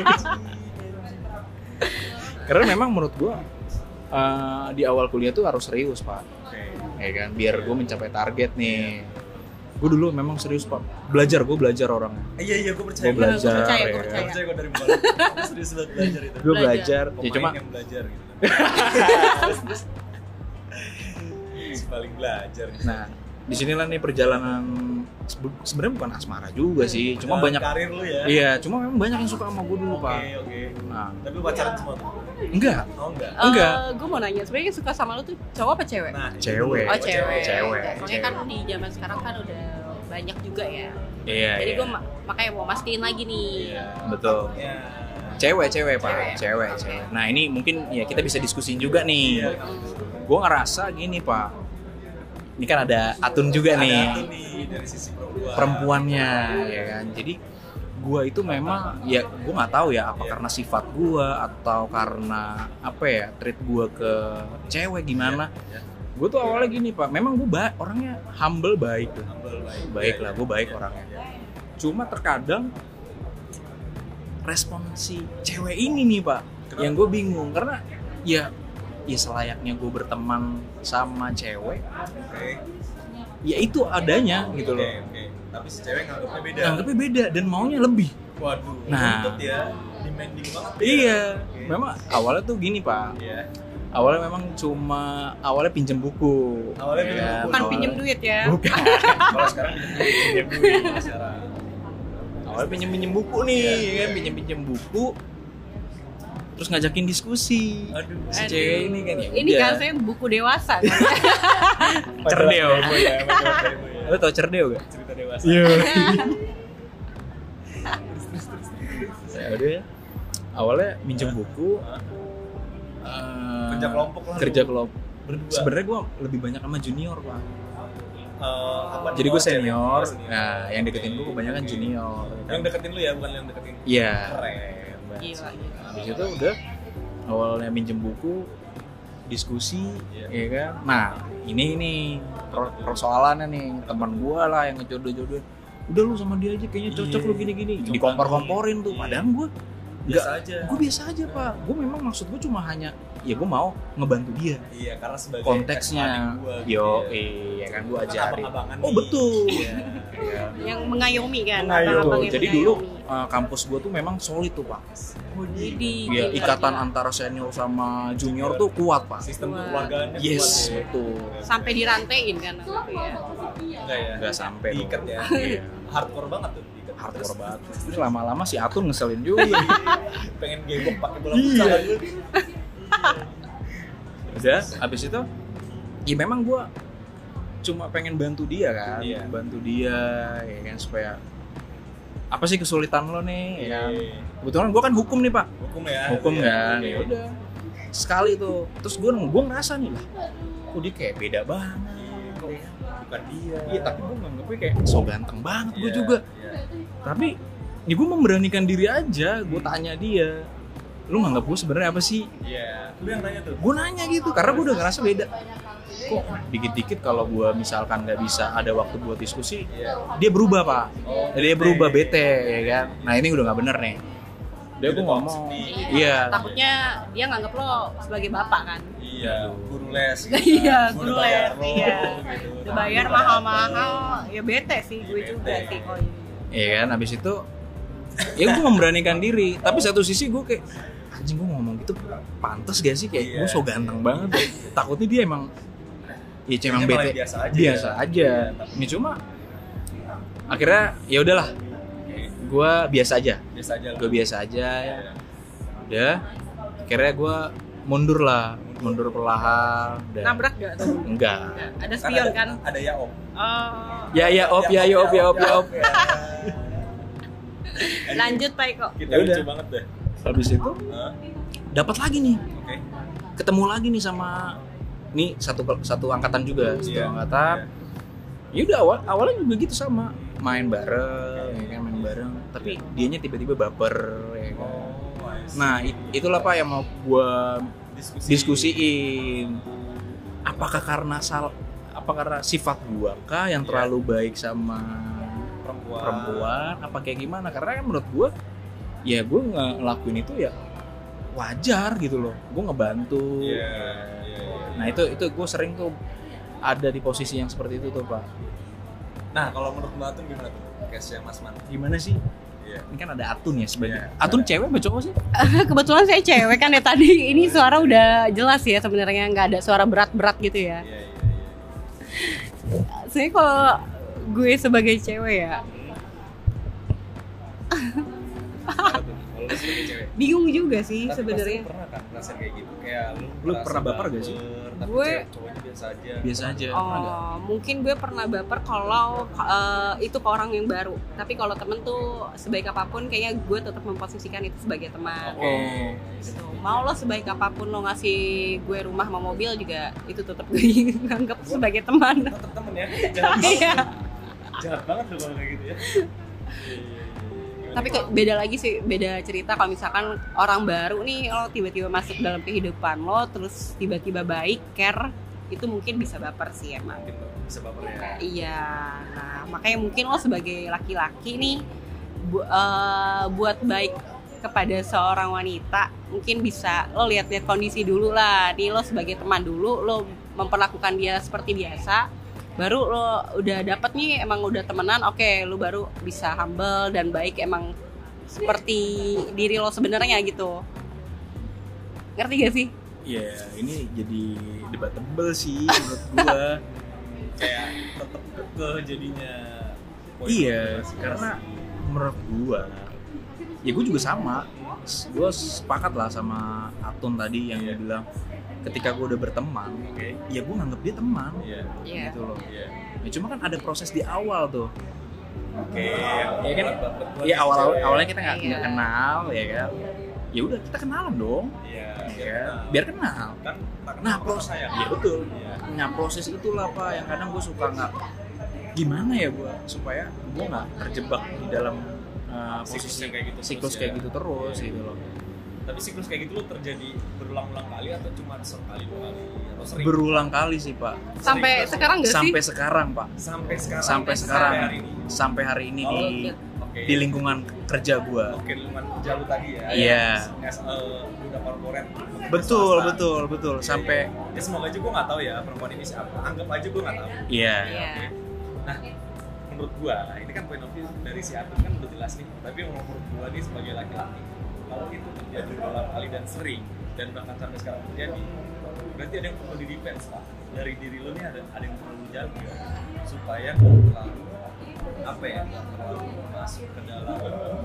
Karena memang menurut gue di awal kuliah tuh harus serius pak, Oke. ya kan, biar gue mencapai target nih. Gue dulu memang serius pak, gue belajar orangnya. Iya, gue percaya. Gue belajar, Gua percaya, ya gua kan. percaya. Gue percaya kok dari balik. Aku serius banget belajar itu. Gue Belajar. belajar, ya Pemain cuma yang belajar gitu. Terus. Si paling belajar. nah disinilah nih perjalanan sebenarnya bukan asmara juga sih, cuma Dalam banyak. karir lu ya. Iya, cuma memang banyak yang suka sama gue dulu pak. Oke. Nah, Tapi lu pacaran semua tuh? enggak, Oh enggak. Enggak. Gue mau nanya, sebenarnya yang suka sama lu tuh cowok apa cewek? Nah, Cewek. Oh cewek. Cewek. Soalnya kan di zaman sekarang kan udah banyak juga ya. iya. Jadi Iya. gue makanya mau mastiin lagi nih. Iya. Betul. Ya. Cewek pak, Cewek. cewek. Nah ini mungkin ya kita bisa diskusin juga nih. Iya. Gue ngerasa gini pak, ini kan ada Atun juga Ada nih, tuh nih dari sisi perempuannya, ya kan. Jadi gue itu memang ya gue nggak tahu ya apa karena sifat gue atau karena apa ya treat gue ke cewek gimana. Iya. Gue tuh awalnya gini pak, memang gue orangnya humble baik lah, Humble, baik lah, gue baik Iya. orangnya. Iya. Cuma terkadang respon si cewek ini nih pak, Kenapa? yang gue bingung karena ya selayaknya gue berteman sama cewek, Oke. ya itu adanya gitu loh. Oke. Tapi si cewek nganggapnya beda. Anggapnya beda dan maunya lebih. Waduh. Nah. Nuntut ya. Demanding banget. ya. Iya, Oke. memang awalnya tuh gini pak. Iya. Awalnya memang cuma pinjem buku. Awalnya ya pinjem kan? buku. Bukan Awalnya. pinjem duit ya. Bukan. Kalau sekarang pinjem duit kalau sekarang. Awalnya pinjem buku nih, Iya, ya kan, pinjem buku. Terus ngajakin diskusi. Aduh. Si Aduh. cewek ini kan ya. Ini udah. kan saya buku dewasa kan. Cerdeo. Ya. Lo tau Cerdeo gak? Cerita dewasa. Iya. Ya udah ya. Awalnya minjem buku. Kerja kelompok lah. Kerja kelompok. Berdua. Sebenarnya gue lebih banyak sama junior pak. Apa Jadi gue senior. senior. Nah, yang deketin gue kebanyakan junior. Yang deketin lu ya, bukan yang deketin. Iya. Keren banget. Gila. Habis itu udah awalnya minjem buku, diskusi, Iya. ya kan. Nah, ini persoalannya nih, teman gue lah yang ngejodoh-jodohin. Udah lu sama dia aja kayaknya cocok Iya. lu gini-gini. Coba Dikompor-komporin tuh. nih. Padahal gue Biasa aja. Gue biasa aja pak. Gue memang maksud gue cuma hanya ya gue mau ngebantu dia. Iya, karena sebagai Konteksnya, adik gua gitu yo, ya. iya kan gue Kan ajarin. abang-abangan Oh nih. betul. Iya. Iya. Yang mengayomi kan. Betul. abang-abang yang Jadi dulu mengayomi. kampus gue tuh memang solid tuh pak. Jadi Iya, ikatan antara senior sama junior tuh kuat pak. Sistem Wah. kekeluargaannya Yes, kuat ya. betul. sampai dirantein kan gitu ya. Enggak ya? Nggak sampai dong. Diikat ya. Iya. Hardcore banget tuh diikat. Hardcore Terus banget. Terus lama-lama si Atun ngeselin juga. pengen gebok pakai bola Iya. futsal aja. Udah, abis itu ya memang gue cuma pengen bantu dia kan, Iya. bantu dia ya kan supaya apa sih kesulitan lo nih ya kan. Iya. Kebetulan gue kan hukum nih pak, Hukum ya. hukum Iya. kan, Oke. ya udah sekali tuh. Terus gue ngerasa nih lah, kok dia kayak beda banget. Kok bukan dia. Iya, tapi gue nganggepnya kayak so ganteng banget gue Iya, juga. iya. Tapi ya gue memberanikan diri aja, gue tanya dia, lu nganggap gue sebenarnya apa sih? Iya. Lu yang tanya tuh. Gue nanya gitu karena gue udah ngerasa beda. Kok dikit-dikit kalau gue misalkan nggak bisa ada waktu buat diskusi, Iya. dia berubah pak. Oh, Dia berubah bete ya kan. Nah ini udah nggak bener nih. Dia Udah gue ngomong, toxic nih. iya. Takutnya dia nganggap lo sebagai bapak kan. Iya, guru les. Iya, Gua guru udah bayar les, lo, iya. gitu. Udah bayar mahal-mahal, ya bete sih gue Iya, juga bete. sih kalau ini. Iya kan. Habis itu, ya gue memberanikan diri. Tapi satu sisi gue kayak anjing gue ngomong gitu pantas gak sih kayak Iya. gue so ganteng banget. Takutnya dia emang ya emang Kayaknya malah bete biasa aja. biasa aja. Iya, tapi- Ini cuma akhirnya ya udahlah, gue biasa aja. Biasa aja lah. Gue biasa aja. Iya. Udah, akhirnya gue mundur perlahan. Nabrak gak tuh? Enggak. Ada spion kan? Ada ya om. Oh. Ya op. Lanjut Pak Eko. Kita Ya udah. lucu banget deh. Habis itu Hah? dapat lagi nih, Oke. ketemu lagi nih sama nih satu angkatan juga, satu Iya. angkatan. Ya udah awalnya juga gitu sama, main bareng, ya kan main bareng. Tapi dianya tiba-tiba baper, ya kan. Oh, I see. Nah itulah Pak yang mau gua diskusiin. Apakah karena sifat gua kah yang Iya. terlalu baik sama perempuan? Apa kayak gimana? Karena kan menurut gua, ya gua ngelakuin itu ya wajar gitu loh. Gua ngebantu. Iya. Nah itu gue sering tuh ada di posisi yang seperti itu tuh Pak. Nah, kalau menurut Mbak Atun gimana tuh? Case-nya Mas Man. Gimana sih? Iya. Ini kan ada Atun ya sebenarnya. Iya. Atun cewek apa cowok sih? Kebetulan saya cewek kan ya tadi. Ini suara udah jelas ya sebenarnya, nggak ada suara berat-berat gitu ya. Iya. Saya kalau gue sebagai cewek ya Apa tuh? Kalau lu sebagai cewek. bingung juga sih Tapi sebenarnya. pasti pernah kan ngerasain kayak gitu. Kayak lu Lu pernah baper gak sih? Tapi Gue- cowoknya biasa aja. Biasa aja. Pernah nggak? Oh, mungkin gue pernah baper kalau itu ke orang yang baru. Tapi kalau temen tuh sebaik apapun, kayaknya gue tetap memposisikan itu sebagai teman. Oke. Gitu. Mau lo sebaik apapun lo ngasih gue rumah sama mobil juga, itu tetap gue anggap sebagai teman. Tetap temen ya. Jahat Iya. banget. Jahat banget lu kalau kayak gitu ya. Tapi beda lagi sih, beda cerita kalau misalkan orang baru nih lo tiba-tiba masuk dalam kehidupan lo, terus tiba-tiba baik, care, itu mungkin bisa baper sih emang. Mungkin bisa baper ya. Iya, nah makanya mungkin lo sebagai laki-laki nih buat baik kepada seorang wanita, mungkin bisa lo lihat-lihat kondisi dulu lah. Nih lo sebagai teman dulu, lo memperlakukan dia seperti biasa. Baru lo udah dapet nih, emang udah temenan, oke, lo baru bisa humble dan baik emang seperti diri lo sebenarnya gitu. Ngerti gak sih? Iya, ini jadi debatable sih menurut gua. Kayak tetap kekeh jadinya. Poin Iya, masing-masing. karena menurut gua, ya gua juga sama. Gua sepakat lah sama Atun tadi yang dia bilang, ketika gue udah berteman, Oke. ya gue nganggep dia teman, Iya. Iya. gitu loh. Iya. Ya, cuma kan ada proses di awal tuh. Oke. Ya kan? Baper-baper Ya cewek. awalnya kita nggak Iya. kenal, ya kan. Ya udah kita kenalan dong, Iya. ya biar kenal. Kan tak Nah kenal proses, sayang. ya betul. Iya. Nah proses itulah Pak yang kadang gue suka nggak, gimana ya gue supaya gue nggak terjebak di dalam Siklus posisi yang kayak gitu siklus terus kayak ya. gitu terus Iya. gitu loh. Tapi siklus kayak gitu lo terjadi berulang-ulang kali atau cuma sekali dua kali atau sering? Berulang kali sih Pak, Sampai Sering. sekarang gak sih? sampai sekarang Pak, Sampai sekarang. sampai sekarang, Sampai hari ini. sampai hari ini Oh, di Oke. lingkungan kerja gue. Oke, lingkungan kerja lu tadi ya. Iya. Udah corporate. Betul, swasta. betul. Iya, Sampai, iya. Ya semoga aja gue nggak tahu ya perempuan ini siapa. Anggap aja gue nggak tahu. iya. Iya. Nah, menurut gua ini kan point of view dari si Atun kan udah jelas nih. Tapi menurut gua nih sebagai laki-laki, kalau itu terjadi berulang kali dan sering dan bahkan sampai sekarang terjadi, berarti ada yang perlu di defense Pak. Dari diri lo nih ada yang perlu dijaga supaya nggak terlalu apa ya, nggak terlalu masuk ke dalam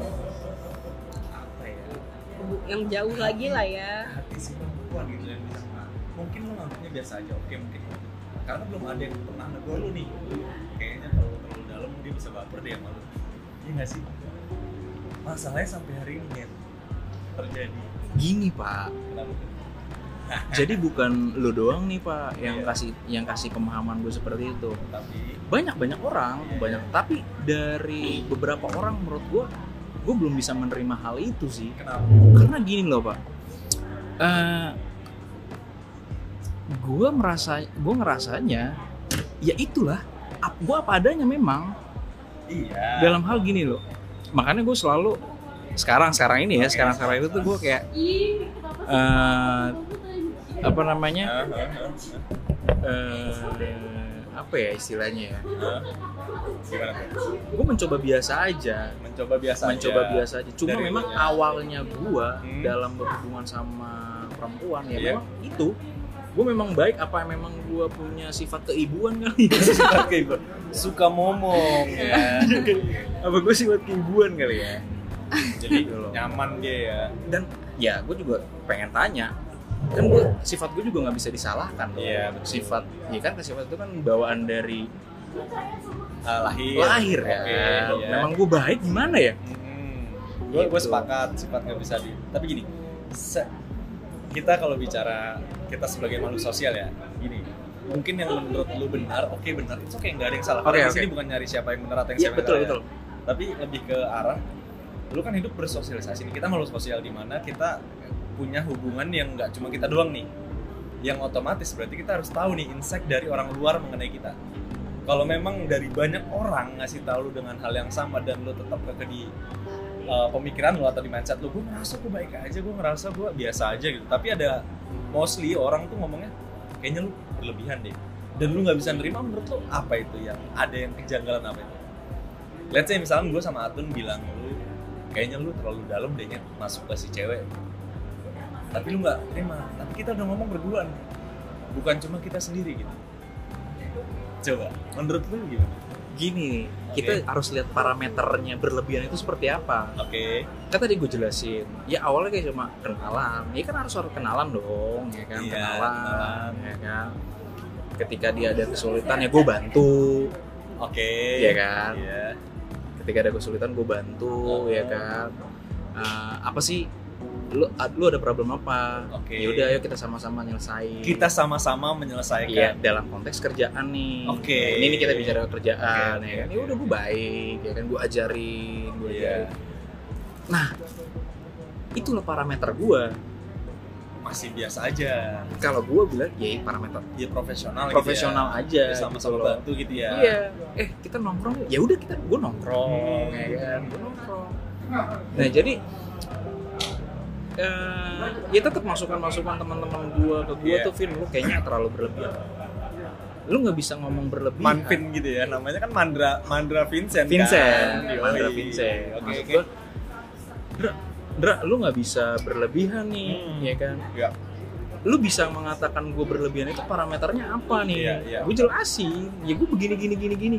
apa ya, Yang jauh lagi lah ya. hati si perempuan gitu yang bisa mungkin lo nganggapnya biasa aja, oke mungkin karena belum ada yang pernah negor lu nih, kayaknya kalau terlalu dalam dia bisa baper deh sama lu, iya nggak sih? Masalahnya sampai hari ini Net, terjadi. Gini Pak, Kenapa tuh? jadi bukan lo doang nih Pak yang Iya. kasih pemahaman gue seperti itu. Tapi Banyak orang, Iya. banyak. Tapi dari beberapa orang menurut gue belum bisa menerima hal itu sih. kenapa? Karena gini loh Pak, gue ngerasanya ya itulah, gue apa adanya memang. Iya. Dalam hal gini loh, makanya gue selalu sekarang ini ya, sekarang itu tuh gue kayak apa namanya, apa ya istilahnya ya, Gimana tuh? gue mencoba biasa aja. Mencoba biasa Cuma Dari memang dulunya. awalnya gue Hmm. dalam berhubungan sama perempuan ya Iya. memang itu gue memang baik, apa memang gue punya sifat keibuan kali ya. Suka ngomong ya. Apa gue sifat keibuan kali ya. Jadi Gitu loh. nyaman dia ya. Dan ya gue juga pengen tanya, kan sifat gue juga nggak bisa disalahkan dong. Iya, betul. Sifat, ya kan sifat itu kan bawaan dari lahir ya. Oke, iya. Memang gue baik gimana ya? Gue Gitu. sepakat, sifat nggak bisa tapi gini, kita kalau bicara kita sebagai makhluk sosial ya, gini, mungkin yang menurut lu benar, oke benar, itu kayak nggak ada yang salah. Karena di sini bukan nyari siapa yang benar atau yang Iya siapa yang betul salah, betul. tapi lebih ke arah lu kan hidup bersosialisasi nih. Kita makhluk sosial di mana kita punya hubungan yang nggak cuma kita doang nih, yang otomatis berarti kita harus tahu nih insight dari orang luar mengenai kita. Kalau memang dari banyak orang ngasih tahu lu dengan hal yang sama dan lu tetap keke di pemikiran lu atau di mindset lu, gue ngerasa gue baik aja, gue ngerasa gue biasa aja gitu, tapi ada mostly orang tuh ngomongnya kayaknya lu berlebihan deh, dan lu nggak bisa nerima. Menurut lu apa itu yang ada yang kejanggalan apa itu? Let's say misalnya gue sama Atun bilang lu kayaknya lu terlalu dalam deh masuk ke si cewek, tapi lu nggak terima. Tapi kita udah ngomong berdua nih, bukan cuma kita sendiri gitu. Coba menurut lu gimana? Gini, kita harus lihat parameternya berlebihan itu seperti apa. Oke. Kan tadi gue jelasin, ya awalnya kayak cuma kenalan, ya kan harus kenalan dong, ya kan, Iya, kenalan, ya kan. Ketika dia ada kesulitan ya gue bantu, Oke. ya kan. Iya. Ketika ada kesulitan gue bantu, ya kan. Apa sih? Lu ada problem apa? Oke. Ya udah, ayo kita sama-sama nyelesain. Kita sama-sama menyelesaikan. Iya, dalam konteks kerjaan nih. Oke. Nah, ini kita bicara kerjaan, Oke, ya kan. oke, Ya udah gue baik, ya kan gue ajarin, Iya. Nah, itulah parameter gue. Masih biasa aja. Kalau gue bilang, ya parameter Ya profesional profesional gitu ya. aja. Sama-sama gitu loh. bantu gitu ya. Iya. Kita nongkrong, ya udah gue nongkrong, ya kan. Gue nongkrong. Nah, jadi ya tetap masukan-masukan teman-teman gue ke gue Iya. tuh, Vin, lu kayaknya terlalu berlebihan. Lu nggak bisa ngomong berlebihan. Manvin gitu ya, namanya kan Mandra Vincent. Vincent, Kan? Mandra Yoi. Vincent. Oke, Maksud oke. gua, Dra, lu nggak bisa berlebihan nih, ya kan? Ya. Lu bisa mengatakan gue berlebihan itu parameternya apa nih? Iya, iya. Gue jelasin, ya gue begini.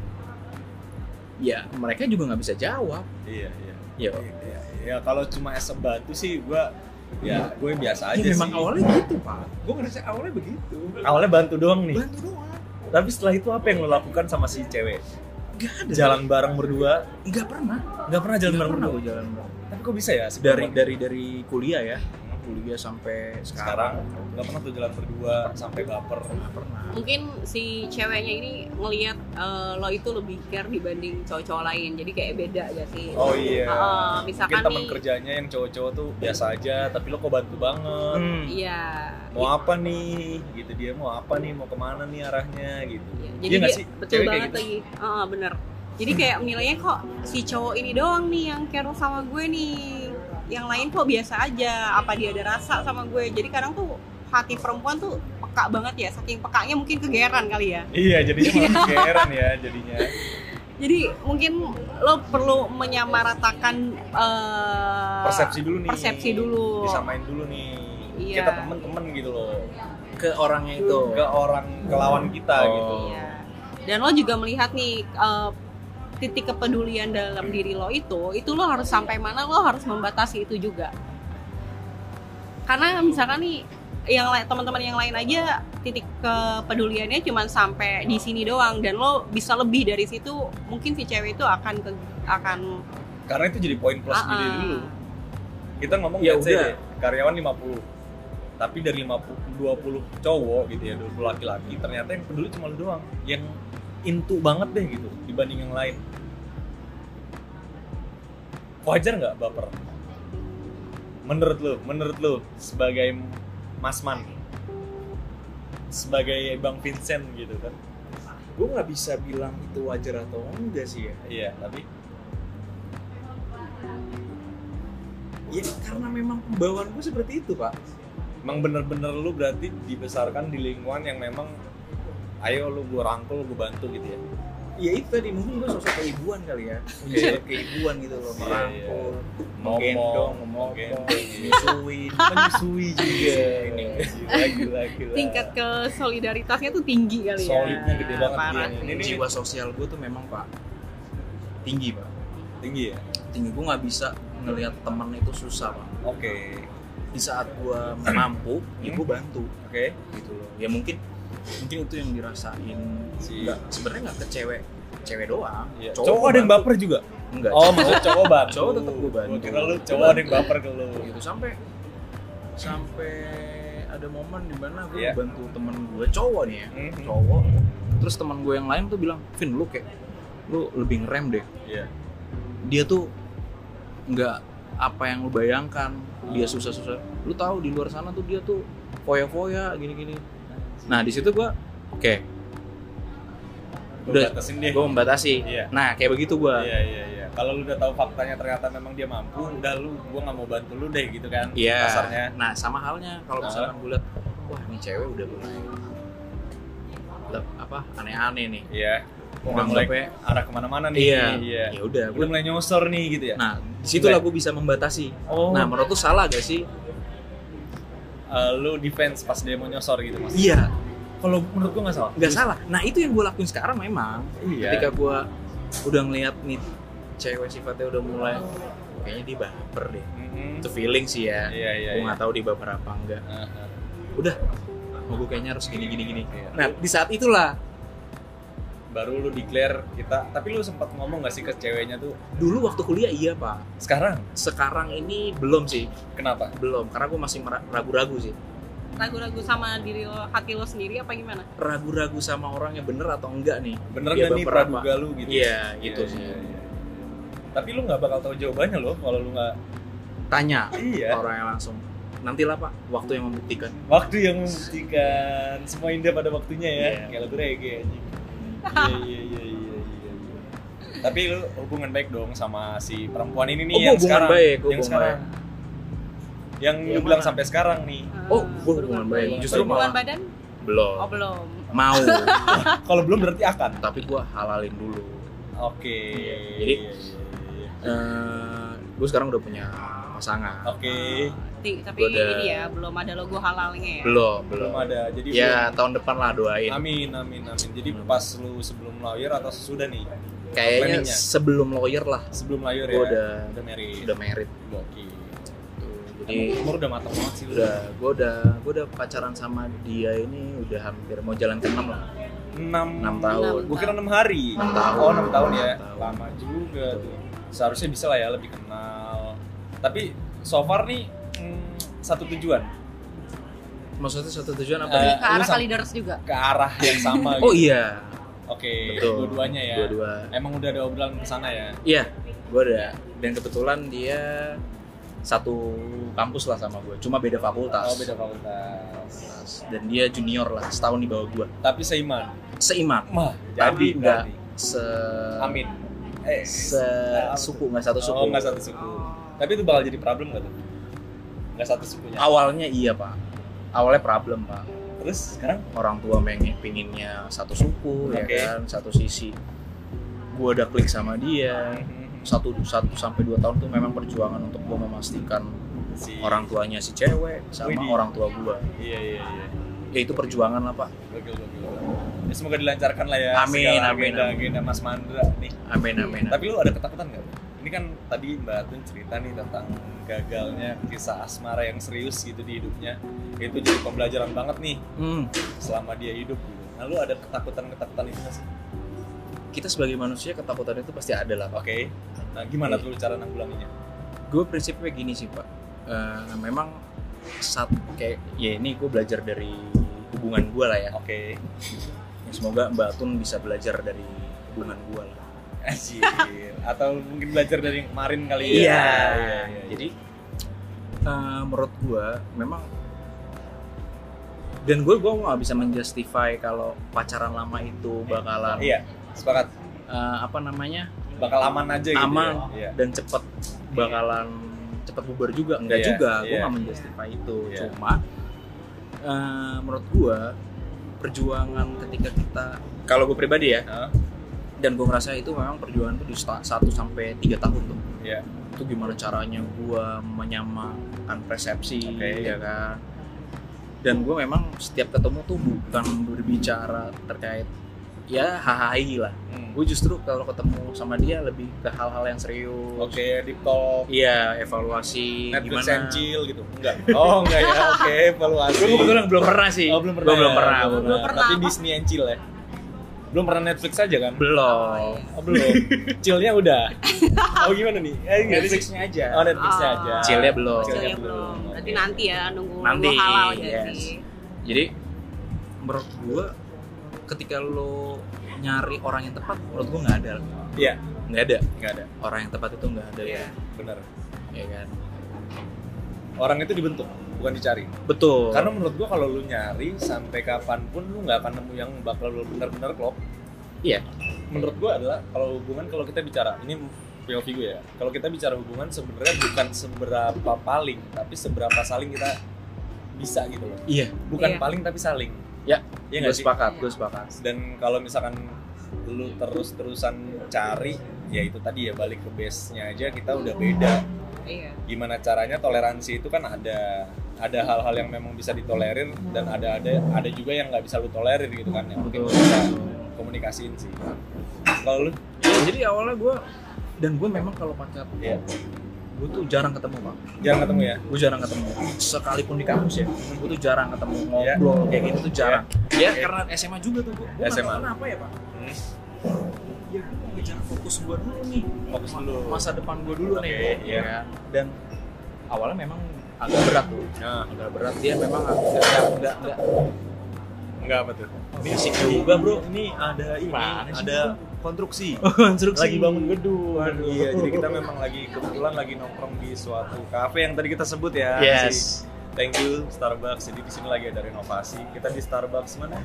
Ya mereka juga nggak bisa jawab. Iya, iya. Ya, Ya kalau cuma es batu sih gue biasa aja ya memang sih. awalnya gitu, Pak. Gue ngerasa awalnya begitu. Awalnya bantu doang nih. Bantu doang. Tapi setelah itu apa yang lo lakukan sama si cewek? Gak ada. Jalan bareng berdua? Nggak pernah. Nggak pernah jalan bareng berdua. Gue jalan bareng. Tapi kok bisa ya? Dari kuliah ya. Kuliah sampai sekarang nggak pernah tuh jalan berdua sampai baper. Nggak pernah. Mungkin si ceweknya ini ngelihat lo itu lebih care dibanding cowok-cowok lain, jadi kayak beda ya sih. Oh iya. Misalkan Mungkin temen nih, kerjanya yang cowok-cowok tuh biasa aja, tapi lo kok bantu banget. iya. Mau apa nih? Gitu, dia mau apa nih? Mau kemana nih arahnya gitu. Iya, Iya jadi nggak dia sih? betul Cewek kayak banget gitu? lagi. Bener. Jadi kayak nilainya kok si cowok ini doang nih yang care sama gue nih. Yang lain kok biasa aja. Apa dia ada rasa sama gue? Jadi kadang tuh hati perempuan tuh peka banget ya. Saking pekanya mungkin kegeeran kali ya. Iya, jadinya malah kegeeran ya jadinya. Jadi mungkin lo perlu menyamaratakan Persepsi dulu nih. Persepsi dulu. Disamain dulu nih. Iya. Kita temen-temen gitu loh. Ke orangnya itu. Ke lawan kita Oh. gitu. Iya. Dan lo juga melihat nih titik kepedulian dalam diri lo itu lo harus sampai mana, lo harus membatasi itu juga. Karena misalkan nih yang teman-teman yang lain aja titik kepeduliannya cuma sampai di sini doang, dan lo bisa lebih dari situ, mungkin si cewek itu akan Karena itu jadi poin plus diri dulu. Kita ngomong Ya let's say udah. deh, karyawan 50. Tapi dari 20 cowok gitu ya, 20 laki-laki, ternyata yang peduli cuma lu doang. Yang into banget deh gitu dibanding yang lain. Wajar nggak baper? Menurut lu sebagai Mas Man, sebagai Bang Vincent gitu kan? Gue nggak bisa bilang itu wajar atau enggak sih ya. Iya, tapi Ya karena memang pembawaan gue seperti itu, Pak. emang bener-bener lu berarti dibesarkan di lingkungan yang memang ayo lu gue rangkul, gue bantu gitu ya. Ya itu tadi, mungkin gue sosok keibuan kali ya. Sosok keibuan gitu loh, merangkul, menggendong, memotong, menyusuin, menyusui juga. Ini. Gila. tingkat kesolidaritasnya tuh tinggi kali ya. Solidnya gede banget Parah dia. sih. Ini Jiwa sosial gue tuh memang, Pak, tinggi, Pak. tinggi ya. Tinggi, gue nggak bisa ngelihat temen itu susah Pak. Oke. Di saat gue mampu, ya gue bantu. Oke. Gitu loh. Ya mungkin itu yang dirasain sebenarnya nggak ke cewek doang. Iya. Cowok ada yang baper juga? Enggak. Oh, maksudnya cowok bantu. Cowok tetap gue bantu. Gua kira lu cowok ada yang baper ke lu. Gitu sampai ada momen dimana gue Iya. bantu temen gue cowok nih ya, Mhm. cowok. Terus teman gue yang lain tuh bilang, Vin lu lebih ngerem deh. Iya. Dia tuh nggak apa yang lu bayangkan, dia susah-susah. Lu tahu di luar sana tuh dia tuh foya-foya gini-gini. Nah di situ gue, oke, udah batasin dia. gue membatasi. Iya. Nah kayak begitu gue. Iya. Kalau lu udah tahu faktanya ternyata memang dia mampu, udah gua nggak mau bantu lu deh gitu kan. Iya. Kasarnya. Nah sama halnya kalau misalkan gue liat, wah ini cewek udah mulai aneh-aneh nih. Iya. Kok Udah mulai nganggapnya arah kemana-mana nih. iya. Ya udah, Udah mulai nyosor nih gitu ya. nah disitulah gue bisa membatasi. Oh. Nah menurut lu salah gak sih? Lu defense pas dia mau nyosor gitu mas. Iya, Kalau menurut gua nggak salah. nggak salah. Nah itu yang gue lakuin sekarang memang. Iya. Ketika gue udah ngeliat nih cewek sifatnya udah mulai, kayaknya dia baper deh. Mhm. Itu feeling sih ya. Iya. Gue nggak tahu dia baper apa enggak. Aha. Udah, mau gue kayaknya harus gini. Iya. Nah di saat itulah, Baru lu declare kita. Tapi lu sempat ngomong nggak sih ke ceweknya tuh? dulu waktu kuliah iya pak. Sekarang Sekarang ini belum sih, kenapa? belum. Karena gue masih ragu-ragu sih. Ragu-ragu sama diri lo, hati lo sendiri apa gimana? Ragu-ragu sama orangnya bener atau enggak nih. Bener Dia nggak nih baper apa? praduga lu gitu? Iya, gitu sih. Iya. Tapi lu nggak bakal tahu jawabannya loh kalau lu nggak. Tanya Iya. orangnya langsung. Nantilah pak, waktu yang membuktikan. Waktu yang membuktikan semua indah pada waktunya ya. Iya. Kayak lagu reggae anjing. Iya. Tapi lu hubungan baik dong sama si perempuan ini nih Oh, yang hubungan sekarang. baik, yang hubungan sekarang. Yang lu Yang bilang mana? sampai sekarang nih. Oh, gue hubungan baik. Justru Hubungan malah badan? belum. Oh belum. Mau, Kalau belum berarti akan. tapi gue halalin dulu. Oke. Jadi, Iya. Gue sekarang udah punya pasangan. Oke. Tapi Gua udah- ini ya belum ada logo halalnya ya. Belum. ada. Jadi Ya tahun depan lah doain. Amin. Jadi pas lu sebelum lawyer atau sesudah nih? Kayaknya Planningnya? sebelum lawyer lah. Sebelum lawyer Gue ya. Udah married. udah married. Gokil. Jadi Umur udah matang banget sih lu. gue udah pacaran sama dia ini udah hampir mau jalan ke 6 lah. 6 tahun. Gue kira 6 hari. 6 tahun. Oh, 6 tahun ya. 6 tahun. Lama juga tuh. Seharusnya bisa lah ya lebih kenal. Tapi so far nih satu tujuan Maksudnya satu tujuan apa Eh, nih? Ke arah lu sam- Kalideres juga. ke arah yang sama Oh gitu. iya, Oke, betul. dua-duanya ya. Dua-dua. Emang udah ada obrolan ke sana ya. Iya, gue ada. Dan kebetulan dia satu kampus lah sama gue, cuma beda fakultas. Oh, beda fakultas. Dan dia junior lah, setahun di bawah gue. Tapi seiman. Seiman. Mah, Tapi jadi nggak berarti. Amin. suku, nggak satu suku. Oh, nggak satu suku. Tapi itu bakal jadi problem nggak tuh? Nggak satu sukunya. Awalnya iya pak, awalnya problem pak. Terus sekarang? Orang tua pinginnya satu suku, Oke. ya kan, satu sisi. Gue udah klik sama dia. Satu sampai 2 tahun tuh memang perjuangan untuk gue memastikan Si- orang tuanya si cewek sama Widih. orang tua gue. Iya. Ya itu perjuangan lah pak. Gokil. Ya, semoga dilancarkan lah ya. Amin, segala amin, agenda Mas Mandra nih. Amin. Tapi lu ada ketakutan nggak? Ini kan tadi Mbak Atun cerita nih tentang gagalnya kisah asmara yang serius gitu di hidupnya. Itu jadi pembelajaran banget nih selama dia hidup gitu. Nah, lu ada ketakutan itu nggak sih? Kita sebagai manusia ketakutan itu pasti ada lah pak. Oke. Nah, gimana Oke. tuh cara nanggulanginya? Gue prinsipnya gini sih pak. Memang saat kayak ya ini gue belajar dari hubungan gue lah ya. Oke. Ya, semoga Mbak Atun bisa belajar dari hubungan gue lah. Anjir. Atau mungkin belajar dari yang kemarin kali ya. Iya. Iya. Jadi menurut gue memang dan gue nggak bisa menjustify kalau pacaran lama itu bakalan Iya, sepakat. apa namanya Bakal aman aja gitu. aman Ya. Iya. dan bakalan cepet bubar juga enggak Iya, juga gue iya. nggak menjustify itu Iya. cuma menurut gue perjuangan ketika kita kalau gue pribadi ya Hah? dan gue ngerasa itu memang perjuangan tuh di 1 sampai 3 tahun tuh. Iya. Itu gimana caranya gue menyamakan persepsi Oke. ya kan. Dan gue memang setiap ketemu tuh bukan berbicara terkait ya hahahi lah. Gue justru kalau ketemu sama dia lebih ke hal-hal yang serius. Oke, deep talk. Iya, evaluasi Netflix gimana. and chill gitu. Enggak. Oh, enggak ya. Oke, evaluasi. Gue kebetulan belum pernah sih. Oh, belum pernah. Gue belum ya? pernah. Belum pernah. Tapi apa? Disney and chill ya. Belum pernah Netflix aja kan? Belum. Oh, belum. Chillnya udah. Oh, gimana nih? Netflixnya aja. Oh, Netflixnya aja. Chillnya belum. Chillnya belum. Berarti Oke. nanti ya nunggu Nanti, halal yes. jadi. Jadi menurut gue ketika lo nyari orang yang tepat, menurut gue nggak ada. Iya, Nggak ada. enggak ada. Orang yang tepat itu nggak ada. Iya, benar. Ya kan. Orang itu dibentuk, bukan dicari. Betul. Karena menurut gua kalau lu nyari sampai kapanpun lu nggak akan nemu yang bakal lu benar-benar klop. Iya. Menurut gua adalah kalau hubungan, kalau kita bicara ini POV gue ya. Kalau kita bicara hubungan sebenarnya bukan seberapa paling, tapi seberapa saling kita bisa gitu loh. Iya. Bukan Iya. paling tapi saling. Ya. Iya Gue nggak sih? sepakat. Iya. Gue sepakat. Dan kalau misalkan lu terus-terusan cari, ya itu tadi ya balik ke base-nya aja kita udah beda. Iya. Gimana caranya toleransi itu kan ada hal-hal yang memang bisa ditolerir dan ada juga yang nggak bisa lu tolerir gitu kan, yang mungkin Betul. bisa komunikasiin sih. Kalau lu Ya, jadi awalnya gue memang kalau pacar ya gue tuh jarang ketemu Pak. jarang ketemu ya. Gue jarang ketemu. Sekalipun di kampus ya, gue tuh jarang ketemu Iya. ngobrol kayak gitu tuh jarang. Ya Iya. karena SMA juga tuh gue. SMA. Kenapa ya Pak? Ya gue mau ngejar fokus gue dulu nih. Fokus dulu. Masa depan gue dulu nih. Oke, iya. kan? Dan awalnya memang agak berat tuh. Nah, Agak berat dia memang enggak enggak apa tuh? fisik juga bro. Ini ada Gimana sih, ada konstruksi. Konstruksi. Lagi bangun gedung. Waduh. Iya, jadi kita memang kebetulan lagi nongkrong di suatu kafe yang tadi kita sebut ya. Yes. Thank you Starbucks. Jadi di sini lagi ada renovasi. Kita di Starbucks mana?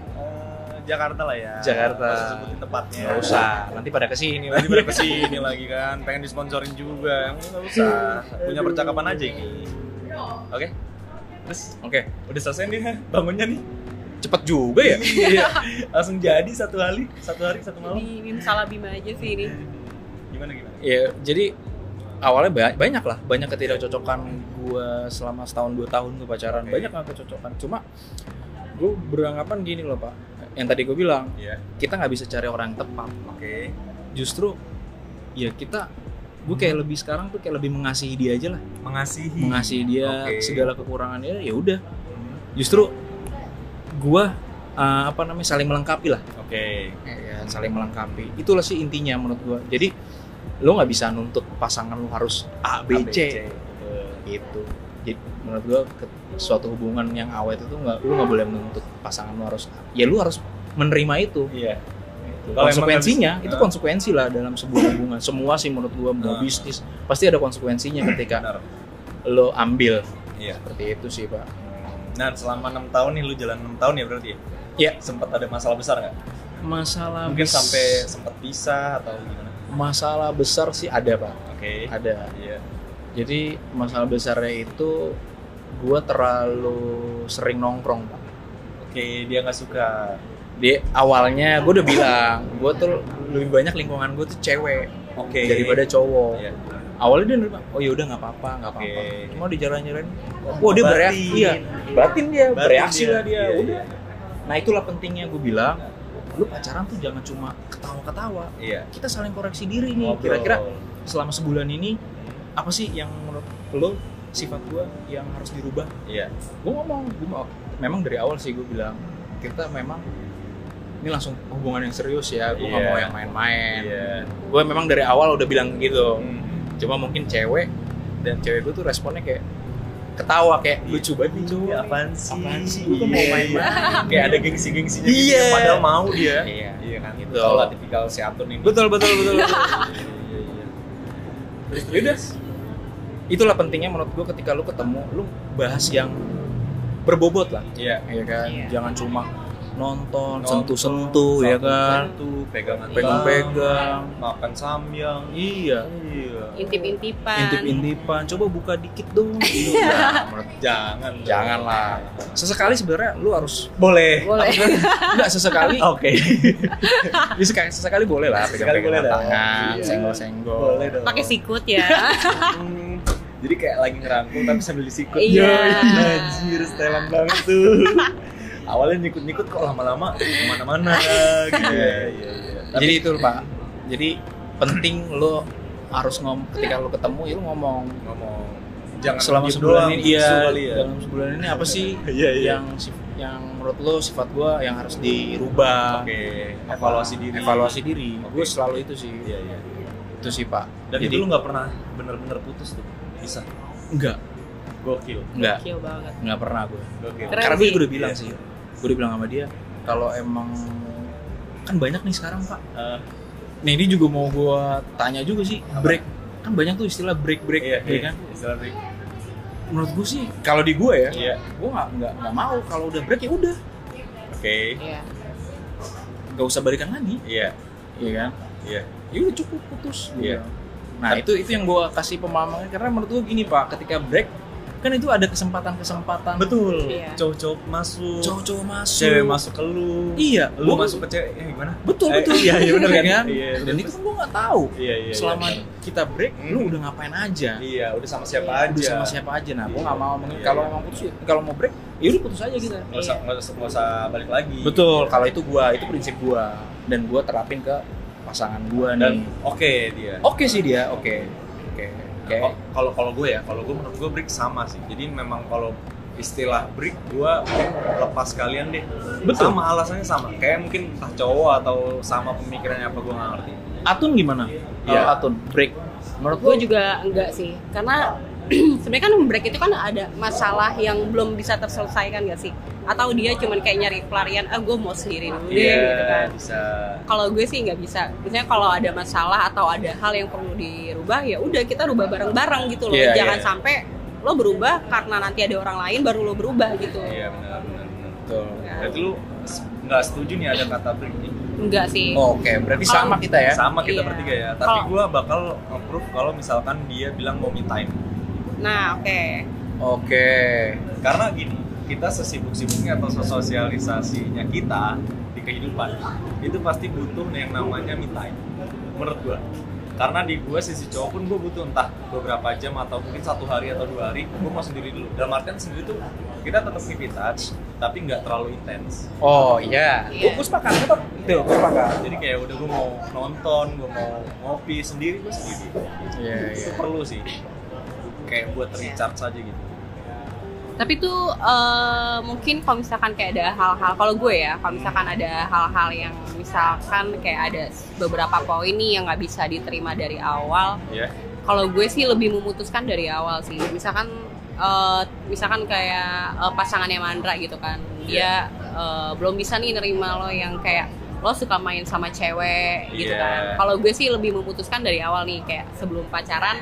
Jakarta lah ya. Jakarta. Nggak usah sebutin tempatnya. Nggak usah. Nanti pada kesini Nanti pada kesini lagi kan. Pengen disponsorin juga. Nggak usah. Punya percakapan aja ini. Oke. Terus Oke. udah selesai nih bangunnya nih. Cepet juga ya. Iya. Langsung jadi satu hari satu malam. Ini salah Bima aja sih ini. Gimana? Ya, jadi awalnya banyak ketidakcocokan gue selama setahun 2 tahun tuh pacaran. Oke. Banyak ketidakcocokan. Cuma gue beranggapan gini loh Pak. Yang tadi gue bilang, Iya. kita nggak bisa cari orang yang tepat. Oke. Justru ya gue kayak lebih sekarang tuh kayak lebih mengasihi dia aja lah. Mengasihi dia Oke. segala kekurangannya ya udah. Justru gue saling melengkapi lah. Oke. Ya, saling melengkapi. Itulah sih intinya menurut gue. Jadi lo nggak bisa nuntut pasangan lo harus A, B, C. Gitu. Jadi menurut gua suatu hubungan yang awet itu lu nggak boleh menuntut pasangan lu harus, ya lu harus menerima itu. Iya. Konsekuensinya emang itu konsekuensi lah dalam sebuah hubungan. Semua sih menurut gua mau bisnis pasti ada konsekuensinya ketika Benar. lo ambil. Iya. Seperti itu sih Pak. Nah, selama 6 tahun nih lu jalan 6 tahun ya berarti ya? Iya. Sempat ada masalah besar nggak? Masalah Mungkin sampai sempat pisah atau gimana? masalah besar sih ada Pak. Oke. Ada. Iya. Jadi masalah besarnya itu gua terlalu sering nongkrong Pak. Oke, dia nggak suka. Di awalnya gue udah bilang gue tuh lebih banyak lingkungan gue tuh cewek daripada cowok. Iya. Awalnya dia nerima, oh ya udah nggak apa-apa. Oke. Cuma dijalan-jalan, oh dia bereaksi, iya, batin dia, bereaksi lah dia. Iya, Udah. iya. Nah itulah pentingnya gue bilang, lu pacaran tuh jangan cuma ketawa-ketawa. Iya. Kita saling koreksi diri nih. Ngobrol. Kira-kira selama sebulan ini apa sih yang menurut lo sifat gue yang harus dirubah? Iya. Gue memang dari awal sih gue bilang kita memang ini langsung hubungan yang serius ya, gue nggak Iya. mau yang main-main. Iya. Gue memang dari awal udah bilang gitu. Hmm. Cuma mungkin cewek gue tuh responnya kayak ketawa kayak lucu banget nih cowok. Apaan sih? Gue tuh mau main-main. Kayak ada gengsi-gengsinya Iya. gitu, padahal mau dia. Iya. Iya kan? Gitu. Betul lah tipikal si Atun ini. Betul. Iya. Terus Itulah pentingnya menurut gue ketika lu ketemu, lu bahas yang berbobot lah. Iya. Iya kan? Iya. Jangan cuma nonton, sentuh-sentuh ya kan. Pegangan Pegang-pegang. makan samyang. Iya. Iya. Intip-intipan. Intip-intipan, coba buka dikit dong. Nah, menurut janganlah. Sesekali sebenarnya lu harus Boleh. enggak sesekali. Oke. Sesekali boleh lah Sekali boleh pegang-pegang dah. tangan, Iya. senggol-senggol. Boleh dong. Pakai sikut ya. Jadi kayak lagi ngerangkul tapi sambil disikut. Iya. Yoi, anjir, setelan banget tuh. awalnya nyikut-nyikut kok lama-lama kemana-mana gitu. Iya. Jadi itu Pak. Jadi penting lo harus ketika lo ketemu ya lo ngomong jangan selama diem sebulan doang, ini bisu kali ya. dalam sebulan ini apa sih Iya. yang menurut lo sifat gua yang harus dirubah. Oke, evaluasi diri. Oke. Gue selalu itu sih. Iya. Itu sih Pak. Dan Jadi itu lu nggak pernah bener-bener putus tuh? Bisa? enggak Gokil. Gokil banget. enggak pernah gue. Gokil. Keren Karena gue sih. juga udah bilang Iya. sih. Gue udah bilang sama dia kalau emang kan banyak nih sekarang Pak. Nih ini juga mau gue tanya juga sih. Apa? Break kan banyak tuh istilah break Iya kan. Istilah break. Menurut gue sih kalau di gue ya, Iya. gue nggak mau kalau udah break ya udah, Oke. Iya. nggak usah balikan lagi, Iya. iya kan? Iya. Ya udah cukup putus. Iya. Nah itu yang gue kasih pemahaman karena menurut gue gini Pak, ketika break kan itu ada kesempatan Betul. Iya. Cowok-cowok masuk. cowok masuk, Cewek masuk ke lu. iya, Lu gua- masuk ke cewek. Gimana? betul Iya benar kan? Iya, dan bener. itu kan gue nggak tahu. Iya. Selama iya. kita break, Hmm. lu udah ngapain aja? Iya, udah sama siapa Iya. aja. Udah sama siapa aja? Nah, gue nggak mau Iya, kalau iya. emang putus, kalau mau break, ya udah putus aja kita. Nggak usah balik lagi. Betul. Kalau itu prinsip gua dan gua terapin ke pasangan gua Dan nih. oke dia. Oke sih dia, oke. Kalau gue menurut gue break sama sih. Jadi memang kalau istilah break gue lepas kalian deh. Betul. Sama alasannya sama. Kayak mungkin entah cowok atau sama pemikirannya apa gue nggak ngerti. Atun gimana? Iya. Kalau Atun break, menurut Gue gua juga enggak sih, karena sebenarnya kan break itu kan ada masalah yang belum bisa terselesaikan gak sih? Atau dia cuman kayak nyari pelarian, gue mau sendiri dulu deh gitu kan. Bisa. Kalau gue sih nggak bisa. Misalnya kalau ada masalah atau ada hal yang perlu dirubah, ya udah kita rubah bareng-bareng gitu loh. Iya, Jangan iya. sampai lo berubah karena nanti ada orang lain baru lo berubah gitu. Iya benar. betul. Berarti lu nggak setuju nih ada kata break ini? Enggak sih. Oke, berarti Kalau- sama kita ya. Sama kita Iya. bertiga ya. Tapi Kalau- gue bakal approve kalau misalkan dia bilang mau me time. Nah, oke. Oke. Karena gini, kita sesibuk-sibuknya atau sosialisasinya kita di kehidupan itu pasti butuh yang namanya me time menurut gua. Karena di gua sisi cowok pun gua butuh entah beberapa jam atau mungkin 1 hari atau 2 hari gua mau sendiri dulu. Dalam artian sendiri tuh kita tetap keep in touch tapi nggak terlalu intens. Oh iya. Iya. Gue sepakat, gue sepakat. Jadi kayak udah gua mau nonton, gua mau ngopi sendiri, gua sendiri. Iya, Itu iya. perlu sih. Kayak buat recharge aja gitu. Tapi tuh mungkin kalau misalkan kayak ada hal-hal, kalau gue ya, kalau misalkan ada hal-hal yang misalkan kayak ada beberapa poin nih yang nggak bisa diterima dari awal, Iya. kalau gue sih lebih memutuskan dari awal sih. Misalkan kayak pasangannya Mandra gitu kan, dia belum bisa nih nerima lo yang kayak lo suka main sama cewek gitu Iya. kan. Kalau gue sih lebih memutuskan dari awal nih, kayak sebelum pacaran.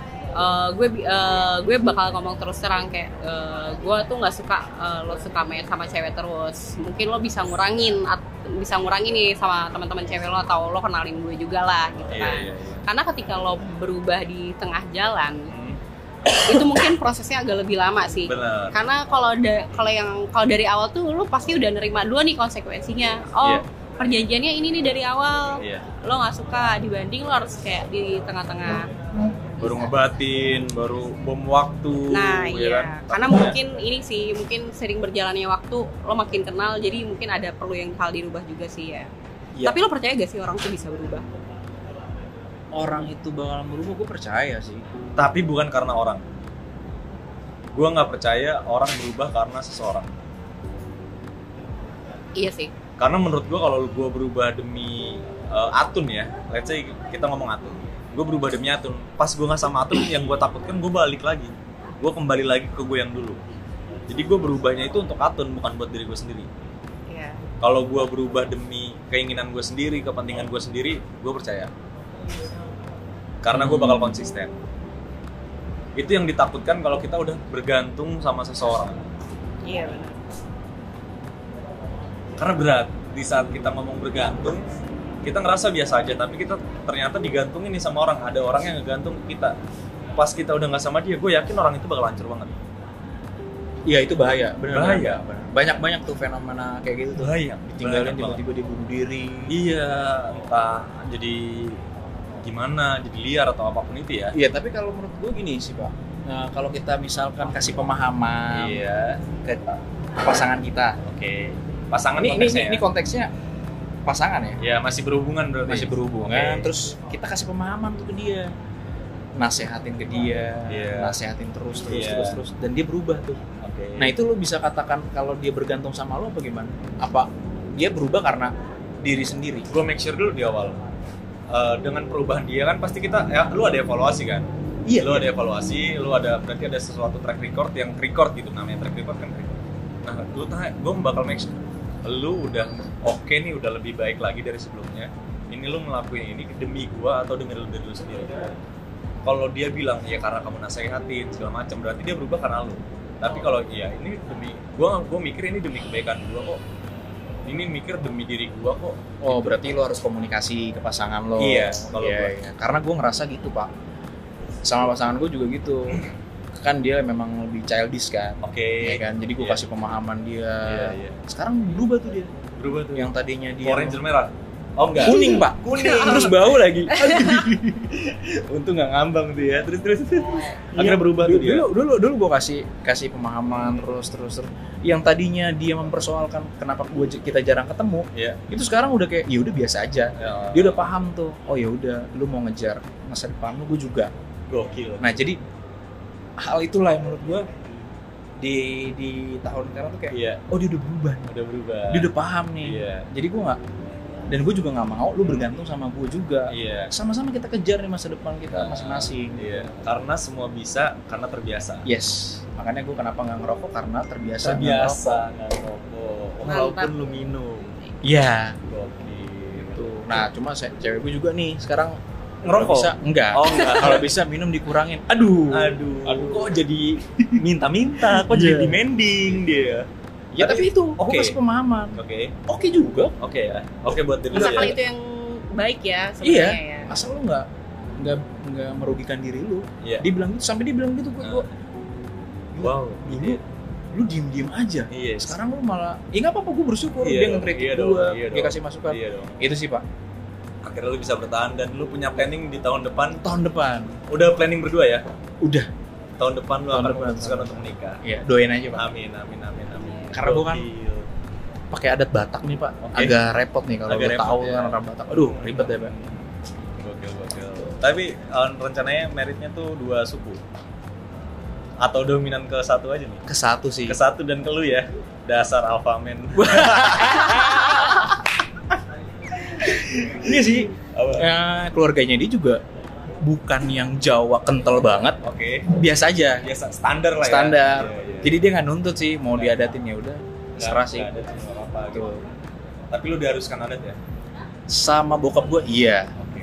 Gue bakal ngomong terus terang kayak gue tuh nggak suka lo suka main sama cewek terus. Mungkin lo bisa ngurangin nih sama teman-teman cewek lo, atau lo kenalin gue juga lah gitu kan. Iya. Karena ketika lo berubah di tengah jalan Hmm, itu mungkin prosesnya agak lebih lama sih. bener. Karena kalau dari awal tuh lo pasti udah nerima dua nih konsekuensinya. Oh, Iya. perjanjiannya ini nih dari awal. Iya. Lo nggak suka, dibanding lo harus kayak di tengah-tengah. Baru ngebatin, baru bom waktu. Nah ya iya, kan? karena Takutnya- mungkin ini sih, mungkin sering berjalannya waktu lo makin kenal, jadi mungkin ada perlu yang hal dirubah juga sih ya. Iya. Tapi lo percaya gak sih orang tuh bisa berubah? Orang itu bakal berubah, gue percaya sih. Tapi bukan karena orang. Gue nggak percaya orang berubah karena seseorang. Iya sih. Karena menurut gue kalau gue berubah demi Atun ya, let's say kita ngomong Atun, gue berubah demi Atun. Pas gue nggak sama Atun, yang gue takutkan gue balik lagi, gue kembali lagi ke gue yang dulu. Jadi gue berubahnya itu untuk Atun, bukan buat diri gue sendiri. Iya. Kalau gue berubah demi keinginan gue sendiri, kepentingan gue sendiri, gue percaya. Karena gue bakal konsisten. Itu yang ditakutkan kalau kita udah bergantung sama seseorang. Iya benar. Karena berat, di saat kita ngomong bergantung, kita ngerasa biasa aja, tapi kita ternyata digantungin nih sama orang. Ada orang yang ngegantung kita. Pas kita udah nggak sama dia, gue yakin orang itu bakal hancur banget. Iya itu bahaya, benar. Bahaya. Banyak tuh fenomena kayak gitu tuh. Bahaya. Ditinggalin Banyak banget. tiba-tiba dia bunuh diri. Iya, entah jadi gimana, jadi liar atau apapun itu ya. Iya, tapi kalau menurut gue gini sih Pak. Nah, kalau kita misalkan kasih pemahaman Iya. ke pasangan kita. Oke. Pasangan Ini konteksnya. ini konteksnya pasangan ya. Ya, masih berhubungan berarti. Masih berhubungan, Oke. terus kita kasih pemahaman tuh ke dia, nasehatin ke dia, Iya. nasehatin terus Iya. terus, dan dia berubah tuh. Oke. Nah itu lo bisa katakan kalau dia bergantung sama lo apa gimana? Apa dia berubah karena diri sendiri? gue make sure dulu di awal. Dengan perubahan dia kan pasti kita lu ada evaluasi kan. Iya. Lu ada evaluasi, lu ada berarti ada sesuatu track record yang record gitu, namanya track record kan record. Nah, lu tanya, gue bakal make sure lu udah oke nih, udah lebih baik lagi dari sebelumnya. Ini lu ngelakuin ini demi gua atau demi lu sendiri. Kalau dia bilang ya karena kamu nasehatin segala macam, berarti dia berubah karena lu. Tapi kalau iya ini demi gua mikir ini demi kebaikan gua kok. Ini mikir demi diri gua kok. Oh berarti lo harus komunikasi ke pasangan lo. Iya, kalau gua. Iya. Karena gue ngerasa gitu pak, sama pasangan gue juga gitu. Kan dia memang lebih childish kan. Oke. Ya kan, jadi gue Iya. kasih pemahaman dia. Iya. Sekarang berubah tuh dia. Berubah tuh. Yang tadinya dia Power Ranger merah. Oh enggak. kuning pak, Kuning. terus bau lagi. Untung nggak ngambang tuh ya. Terus. Akhirnya berubah tuh dia. Dulu gue kasih pemahaman terus. Yang tadinya dia mempersoalkan kenapa kita jarang ketemu, Iya. itu sekarang udah kayak ya udah biasa aja. Ya. Dia udah paham tuh. Oh ya udah, lu mau ngejar masa depan lu, gue juga. Gokil. Nah jadi hal itulah yang menurut gue di tahun sekarang tuh kayak Iya. oh dia udah berubah nih. Udah berubah. Dia udah paham nih. Iya. Jadi gue nggak, dan gue juga nggak mau lu bergantung sama gue juga. Iya. Sama-sama kita kejar nih masa depan kita masing-masing. Iya. Karena semua bisa karena terbiasa. Yes, makanya gue kenapa nggak ngerokok karena terbiasa nggak Terbiasa ngerokok. nggak ngerokok. Mantap. Walaupun lu minum. Iya. Gokil. Tuh. Nah cuma cewek gue juga nih sekarang Ngerokok? kalau bisa enggak. Oh enggak. Kalau bisa minum dikurangin. Aduh. Aduh, kok jadi minta-minta, kok jadi Iya. demanding dia. Ya tapi itu, gue Oke. kasih pemahaman. Oke. Oke juga. Oke ya. Oke buat diri lu Misalkan ya. itu yang baik ya Iya. sebenarnya ya. Asal lu nggak merugikan diri lu. Iya. Dia bilang gitu, sampai dia bilang gitu gue. Wow. Dulu lu diem aja. Iya. Sekarang lu malah, ya nggak apa-apa, gue bersyukur Iya dia dong, ngekritik iya gue, dong, iya dia dong. kasih masukan. Iya dong. Itu sih pak. Akhirnya lu bisa bertahan dan lu punya planning di tahun depan. Tahun depan Udah planning berdua ya? udah. Tahun depan lu Tahun akan depan. memutuskan untuk menikah. Iya, doain aja pak. Amin. Karena gua kan Gokil. Pakai adat Batak nih pak, Oke. agak repot nih kalau Agak lu repot, tahu ya. kan orang Batak. Aduh ribet deh pak. Gokil. Tapi rencananya meritnya tuh 2 suku. Atau dominan ke satu aja nih? Ke satu sih. Ke satu dan ke lu ya. Dasar alpha man. Iya sih. Apa? Keluarganya dia juga bukan yang Jawa kental banget, Oke. biasa aja. Biasa standar lah ya. Standar. Iya. Jadi dia nggak nuntut sih, mau diadatin ya udah. Serah sih. Nggak ada sih, nggak apa-apa gitu. Tuh. Tapi lu diharuskan adat ya? Sama bokap gue iya. Oke.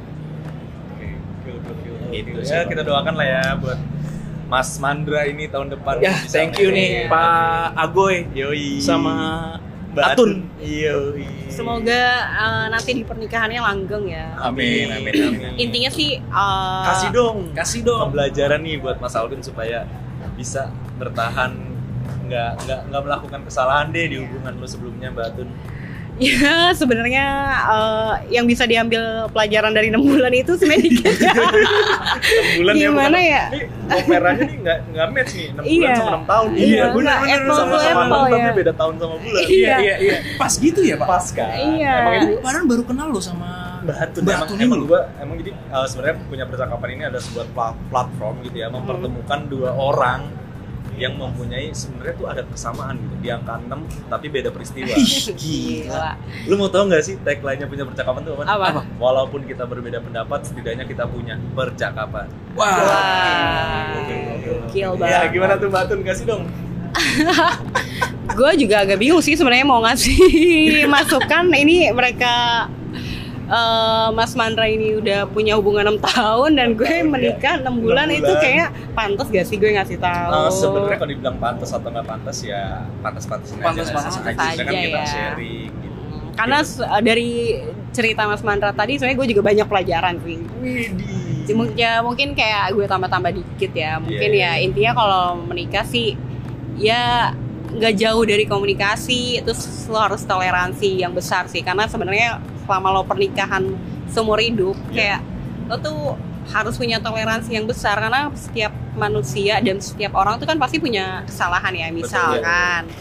Gokil. Gitu Ya sih, kita doakan lah ya buat Mas Mandra ini tahun depan Ya, bisa thank you merit. nih Pak Agoy Yoi. sama Mbak Atun. Yoi. Semoga nanti di pernikahannya langgeng ya. Amin. Intinya sih kasih dong pembelajaran nih buat Mas Alvin supaya bisa bertahan, nggak melakukan kesalahan deh di hubungan lo sebelumnya, Mbak Atun. ya sebenarnya yang bisa diambil pelajaran dari 6 bulan itu sebenarnya dikit ya. 6 bulan Gimana ya? ya? Ini operannya nih nggak match nih, 6 bulan Iya. sama 6 tahun. Iya, bener nggak apple to sama-sama apple 6 tapi ya. beda tahun sama bulan. Iya. Pas gitu ya Pak. Pas kan? Iya. Emang itu Padahal baru kenal lo sama Mbak Atun, Mbak emang, Atun emang ini. gua emang jadi sebenarnya punya percakapan ini ada sebuah platform gitu ya, mempertemukan dua orang yang mempunyai sebenarnya tuh ada kesamaan gitu di angka 6 tapi beda peristiwa. Gila. Lu mau tahu nggak sih tagline-nya punya percakapan tuh apa? Apa? Walaupun kita berbeda pendapat, setidaknya kita punya percakapan. Wah. Gokil Ya banget. gimana tuh Mbak Atun, kasih dong. Gue juga agak bingung sih sebenarnya mau ngasih masukan. Ini mereka Mas Mandra ini udah punya hubungan 6 tahun dan gue tahun, menikah 6 bulan, 6 itu bulan. kayak pantas gak sih gue ngasih tahu? Sebenarnya kalau dibilang pantas atau nggak pantas ya pantas-pantasin Pantas-pantas aja. aja Kan kita ya. sharing gitu. Karena dari cerita Mas Mandra tadi sebenarnya gue juga banyak pelajaran sih. Ya mungkin kayak gue tambah-tambah dikit ya. Mungkin Iya. ya intinya kalau menikah sih ya nggak jauh dari komunikasi, terus lo harus toleransi yang besar sih. Karena sebenarnya selama lo pernikahan seumur hidup kayak lo tuh harus punya toleransi yang besar, karena setiap manusia dan setiap orang tuh kan pasti punya kesalahan ya. Misalkan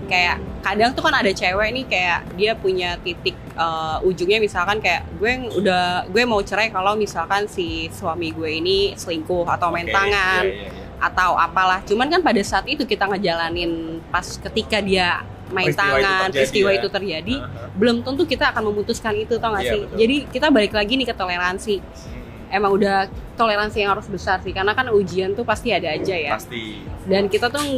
kayak kadang tuh kan ada cewek nih kayak dia punya titik ujungnya misalkan kayak gue mau cerai kalau misalkan si suami gue ini selingkuh atau main tangan atau apalah. Cuman kan pada saat itu kita ngejalanin pas ketika dia main tangan, peristiwa itu terjadi, belum tentu kita akan memutuskan itu, tau gak sih? Betul. Jadi kita balik lagi nih ke toleransi. Emang udah toleransi yang harus besar sih, karena kan ujian tuh pasti ada aja ya. Pasti. Dan kita tuh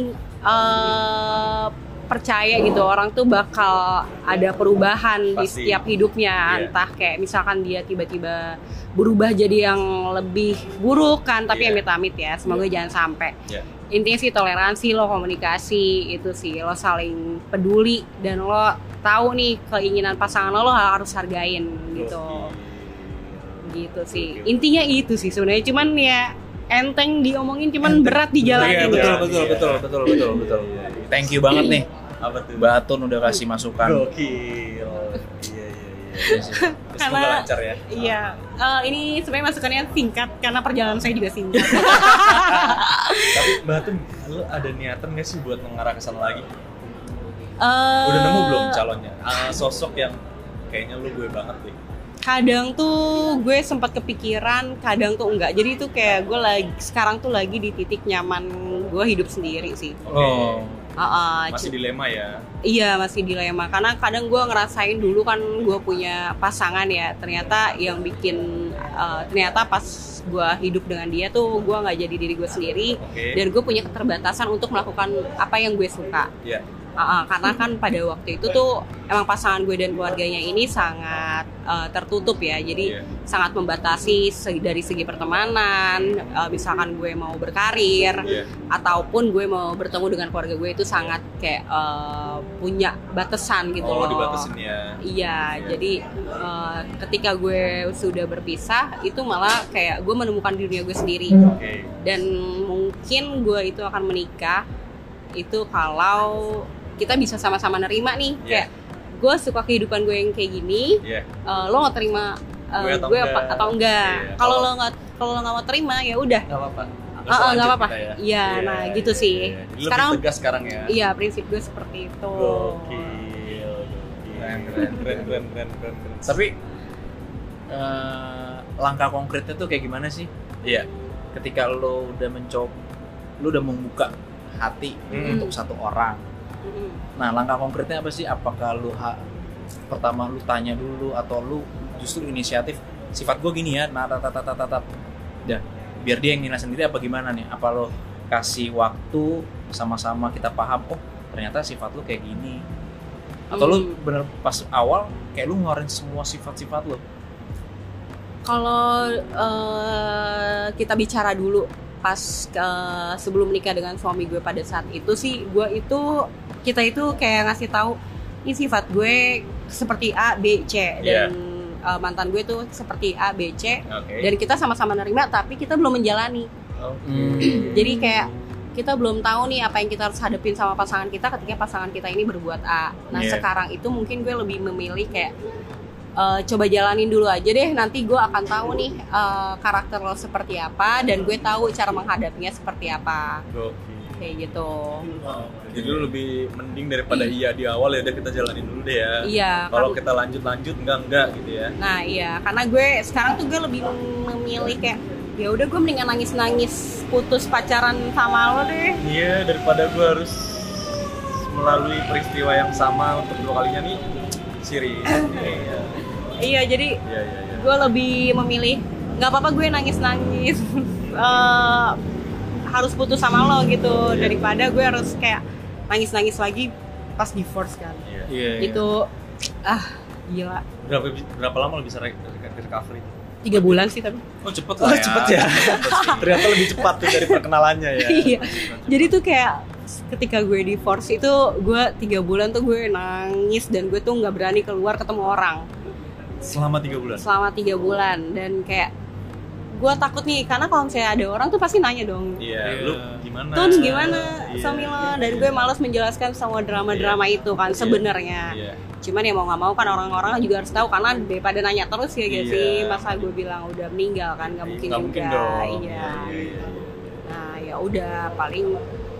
percaya gitu orang tuh bakal ada perubahan di Pasti. setiap hidupnya, entah kayak misalkan dia tiba-tiba berubah jadi yang lebih buruk kan, tapi amit-amit ya, semoga jangan sampai. Intinya sih toleransi, lo komunikasi itu sih, lo saling peduli dan lo tahu nih keinginan pasangan lo harus hargain gitu. Gitu sih. Intinya itu sih sebenarnya, cuman ya enteng diomongin, cuman berat dijalanin. Betul. Thank you banget nih. Apa tuh? Batun udah kasih masukan. Gokil. Iya. Karena Lancar ya. Iya, ini sebenarnya masukannya singkat karena perjalanan saya juga singkat. Tapi Batun, lu ada niatan nggak sih buat mengarah ke sana lagi? Udah nemu belum calonnya? Sosok yang kayaknya lu gue banget deh. Kadang tuh gue sempat kepikiran, kadang tuh enggak. Jadi itu kayak gue sekarang tuh lagi di titik nyaman gue hidup sendiri sih. Masih dilema ya? Iya, masih dilema. Karena kadang gue ngerasain dulu kan gue punya pasangan ya. Ternyata yang bikin, ternyata pas gue hidup dengan dia tuh gue nggak jadi diri gue sendiri. Dan gue punya keterbatasan untuk melakukan apa yang gue suka. Karena kan pada waktu itu tuh emang pasangan gue dan keluarganya ini sangat tertutup ya, jadi sangat membatasi dari segi pertemanan. Misalkan gue mau berkarir ataupun gue mau bertemu dengan keluarga gue itu sangat kayak punya batasan gitu loh. Dibatasin ya. Iya, jadi ketika gue sudah berpisah itu malah kayak gue menemukan dunia gue sendiri. Dan mungkin gue itu akan menikah itu kalau kita bisa sama-sama nerima nih, kayak gue suka kehidupan gue yang kayak gini, lo nggak terima gue atau enggak? Kalau lo nggak mau terima ya udah. Nggak apa-apa. Nggak apa-apa. Iya, nah gitu sih. Sekarang lebih tegas sekarang ya. Iya, prinsip gue seperti itu. Gokil. Keren. Tapi langkah konkretnya tuh kayak gimana sih? Iya. Ketika lo udah lo udah membuka hati untuk satu orang. Nah, langkah konkretnya apa sih? Apakah lu pertama lu tanya dulu atau lu justru inisiatif sifat gue gini ya, dan biar dia yang nilai sendiri apa gimana nih? Apa lu kasih waktu sama-sama kita paham, oh ternyata sifat lu kayak gini, atau lu bener pas awal kayak lu ngeluarin semua sifat-sifat lu? Kalau kita bicara dulu pas sebelum menikah dengan suami gue pada saat itu sih, kita itu kayak ngasih tahu ini sifat gue seperti A, B, C dan mantan gue tuh seperti A, B, C dan kita sama-sama nerima tapi kita belum menjalani. Jadi kayak kita belum tahu nih apa yang kita harus hadapin sama pasangan kita ketika pasangan kita ini berbuat A. Nah sekarang itu mungkin gue lebih memilih kayak coba jalanin dulu aja deh, nanti gue akan tahu nih karakter lo seperti apa dan gue tahu cara menghadapinya seperti apa. Kayak gitu. Jadi lu lebih mending daripada iya di awal ya udah kita jalanin dulu deh ya. Iya. Kalau kita lanjut enggak gitu ya. Nah iya, karena gue sekarang tuh gue lebih memilih kayak ya udah gue mendingan nangis putus pacaran sama lo deh. Iya, daripada gue harus melalui peristiwa yang sama untuk dua kalinya nih. Siri. Iya, jadi gue lebih memilih nggak apa-apa gue nangis harus putus sama lo gitu daripada gue harus kayak nangis lagi pas divorce kan. Itu gila. Berapa lama lo bisa recovery? 3 bulan sih tapi. Oh cepet lah ya. Cepet ya. Ternyata lebih cepat tuh dari perkenalannya ya. Iya. Jadi tuh kayak ketika gue divorce itu gue 3 bulan tuh gue nangis dan gue tuh nggak berani keluar ketemu orang. Selama 3 bulan? Selama 3 bulan dan kayak gue takut nih karena kalau misalnya ada orang tuh pasti nanya dong. Iya. Lu gimana? Tun gimana suami lo? Dan gue malas menjelaskan semua drama-drama itu kan sebenarnya. Cuman ya mau nggak mau kan orang-orang juga harus tahu karena daripada nanya terus ya guys sih, masa gue bilang udah meninggal kan nggak mungkin juga. Dong. Iya. Nah ya udah paling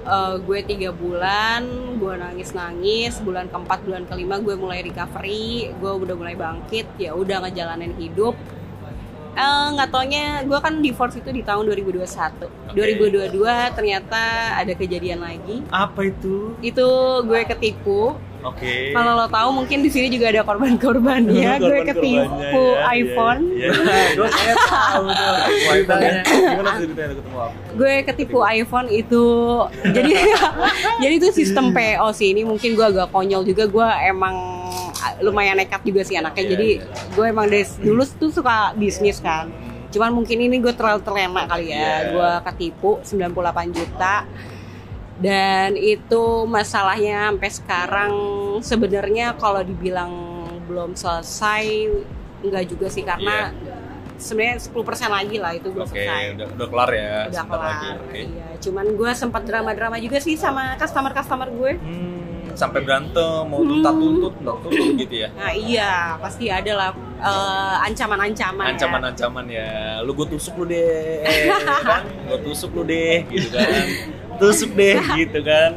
gue 3 bulan, gue nangis-nangis. Bulan keempat, bulan kelima gue mulai recovery, gue udah mulai bangkit. Ya udah ngejalanin hidup. Nggak taunya gue kan divorce itu di tahun 2021. 2022 ternyata ada kejadian lagi. Apa itu? Itu gue ketipu. Oke. Kalau lo tahu mungkin di sini juga ada korban-korbannya. Gue ketipu iPhone. Gue kayak tahu tuh. Gimana ceritanya ketemu apa? Gue ketipu iPhone itu. Jadi itu sistem PO sih. Ini mungkin gue agak konyol juga. Gue emang lumayan nekat juga sih anaknya. Jadi gue emang dari dulu tuh suka bisnis kan. Cuman mungkin ini gue terlalu terlena kali ya. Gue ketipu 98 juta. Dan itu masalahnya sampai sekarang sebenarnya kalau dibilang belum selesai enggak juga sih, karena sebenarnya 10% lagi lah itu belum selesai. Udah kelar ya. Udah kelar. Lagi. Iya, cuman gue sempat drama-drama juga sih sama customer gue. Sampai berantem, mau tuntut gitu ya. Nah iya, pasti ada lah ancaman-ancaman. Ancaman-ancaman ya. Lu gue tusuk lu deh, kan? Gue tusuk lu deh, gitu kan. Tusuk deh, gitu kan.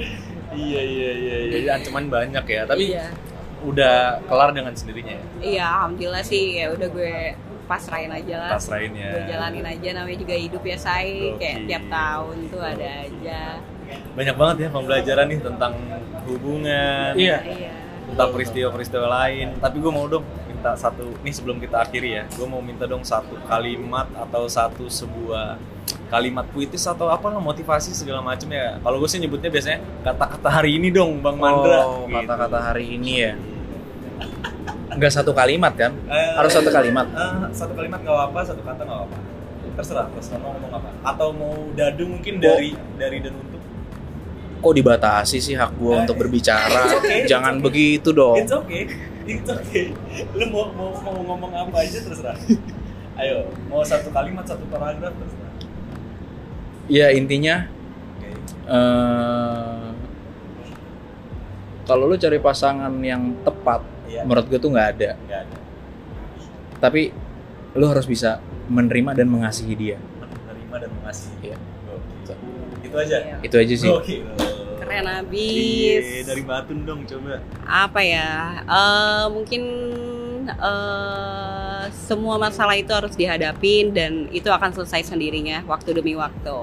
Iya. Ancaman banyak ya. Tapi udah kelar dengan sendirinya ya. Iya, alhamdulillah sih. Ya udah gue pasrahin aja lah. Pasrahin ya. Gue jalanin aja, namanya juga hidup ya say. Kayak tiap tahun tuh ada aja. Banyak banget ya pembelajaran nih tentang hubungan. Iya. Tentang peristiwa-peristiwa lain. Tapi gue mau dong minta satu, nih sebelum kita akhiri ya, gue mau minta dong satu kalimat atau sebuah kalimat puitis atau apa lah, motivasi segala macam ya. Kalau gue sih nyebutnya biasanya kata-kata hari ini dong, Bang Mandra. Oh, gitu. Kata-kata hari ini ya. Enggak satu kalimat kan? Harus satu kalimat. Satu kalimat nggak apa-apa, satu kata nggak apa-apa. Terserah mau ngomong apa. Atau mau dadu mungkin dari dan untuk. Kok dibatasi sih hak gue untuk berbicara? Jangan begitu dong. It's okay. Lu mau ngomong apa aja terserah. Ayo, mau satu kalimat, satu paragraf terserah. Ya intinya, kalau lu cari pasangan yang tepat, menurut gue tuh nggak ada. Tapi lu harus bisa menerima dan mengasihi dia. Menerima dan mengasihi. Iya. Itu aja. Itu aja sih. Keren abis. Dari Batun dong coba. Apa ya? Mungkin semua masalah itu harus dihadapin dan itu akan selesai sendirinya waktu demi waktu.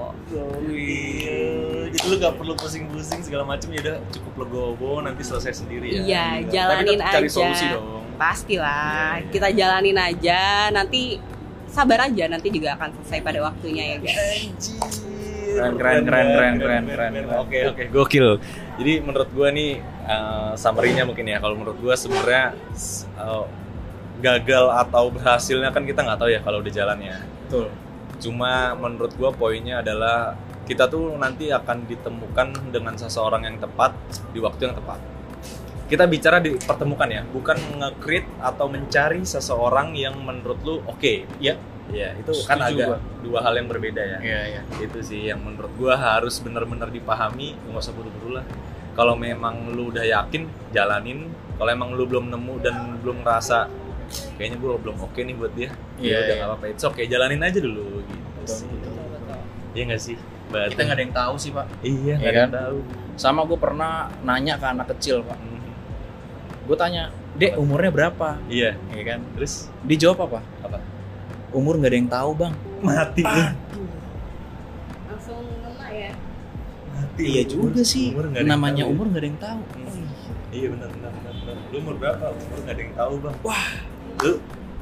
Jadi lu gak perlu pusing-pusing segala macam, ya udah cukup legowo nanti selesai sendiri ya. Iya, jalanin aja. Cari solusi dong. Pastilah, kita jalanin aja. Nanti sabar aja, nanti juga akan selesai pada waktunya ya guys. Keren. Oke, gokil. Jadi menurut gue nih summary-nya mungkin ya, kalau menurut gue sebenarnya gagal atau berhasilnya kan kita nggak tahu ya kalau di jalannya. Betul. Cuma menurut gue poinnya adalah kita tuh nanti akan ditemukan dengan seseorang yang tepat di waktu yang tepat. Kita bicara dipertemukan ya, bukan nge-create atau mencari seseorang yang menurut lu oke. Ya, itu kan agak dua hal yang berbeda ya. Iya. Itu sih yang menurut gua harus benar-benar dipahami, nggak usah buru-buru lah. Kalau memang lu udah yakin, jalanin. Kalau emang lu belum nemu dan belum ngerasa kayaknya gua belum oke nih buat dia, ya udah nggak apa-apa, it's okay, jalanin aja dulu gitu sih. Iya nggak sih? Kita nggak ada yang tahu sih Pak. Iya, nggak ada yang tahu. Sama gue pernah nanya ke anak kecil Pak. Gue tanya, Dek umurnya berapa? Iya kan? Terus dijawab apa? Umur nggak ada yang tahu bang. Mati. Langsung ngena ya. Mati. Iya juga sih. Namanya umur nggak ada yang tahu. Iya benar. Lu umur berapa? Umur nggak ada yang tahu bang. Wah, lu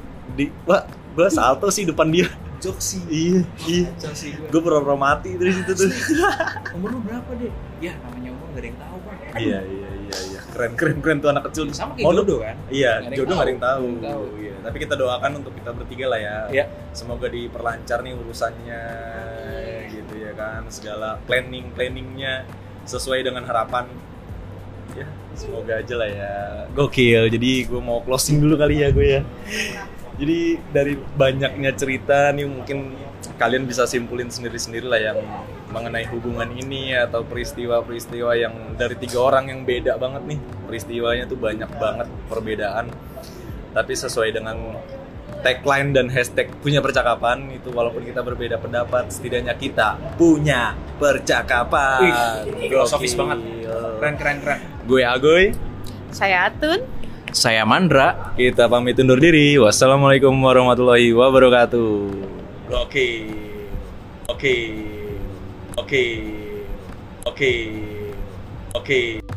gue salto sih depan dia. Joksi. Iya. Joksi gue pura-pura mati dari situ tuh. Umur lu berapa deh? Ya namanya umur nggak ada yang tahu bang. Iya. Keren tuh anak kecil. Sama kayak jodoh kan? Iya, jodoh nggak ada yang tahu. Iya. Tapi kita doakan untuk kita bertiga lah ya. Iya. Semoga diperlancar nih urusannya, gitu ya kan. Segala planningnya sesuai dengan harapan. Ya, semoga aja lah ya. Gokil. Jadi gue mau closing dulu kali ya gue ya. Jadi dari banyaknya cerita nih mungkin kalian bisa simpulin sendiri-sendiri lah yang mengenai hubungan ini atau peristiwa-peristiwa yang dari 3 orang yang beda banget nih. Peristiwanya tuh banyak banget perbedaan. Tapi sesuai dengan tagline dan hashtag punya percakapan itu, walaupun kita berbeda pendapat, setidaknya kita punya percakapan. Filosofis banget. Keren. Gue Agoy. Saya Atun. Saya Mandra. Kita pamit undur diri. Wassalamualaikum warahmatullahi wabarakatuh. Oke.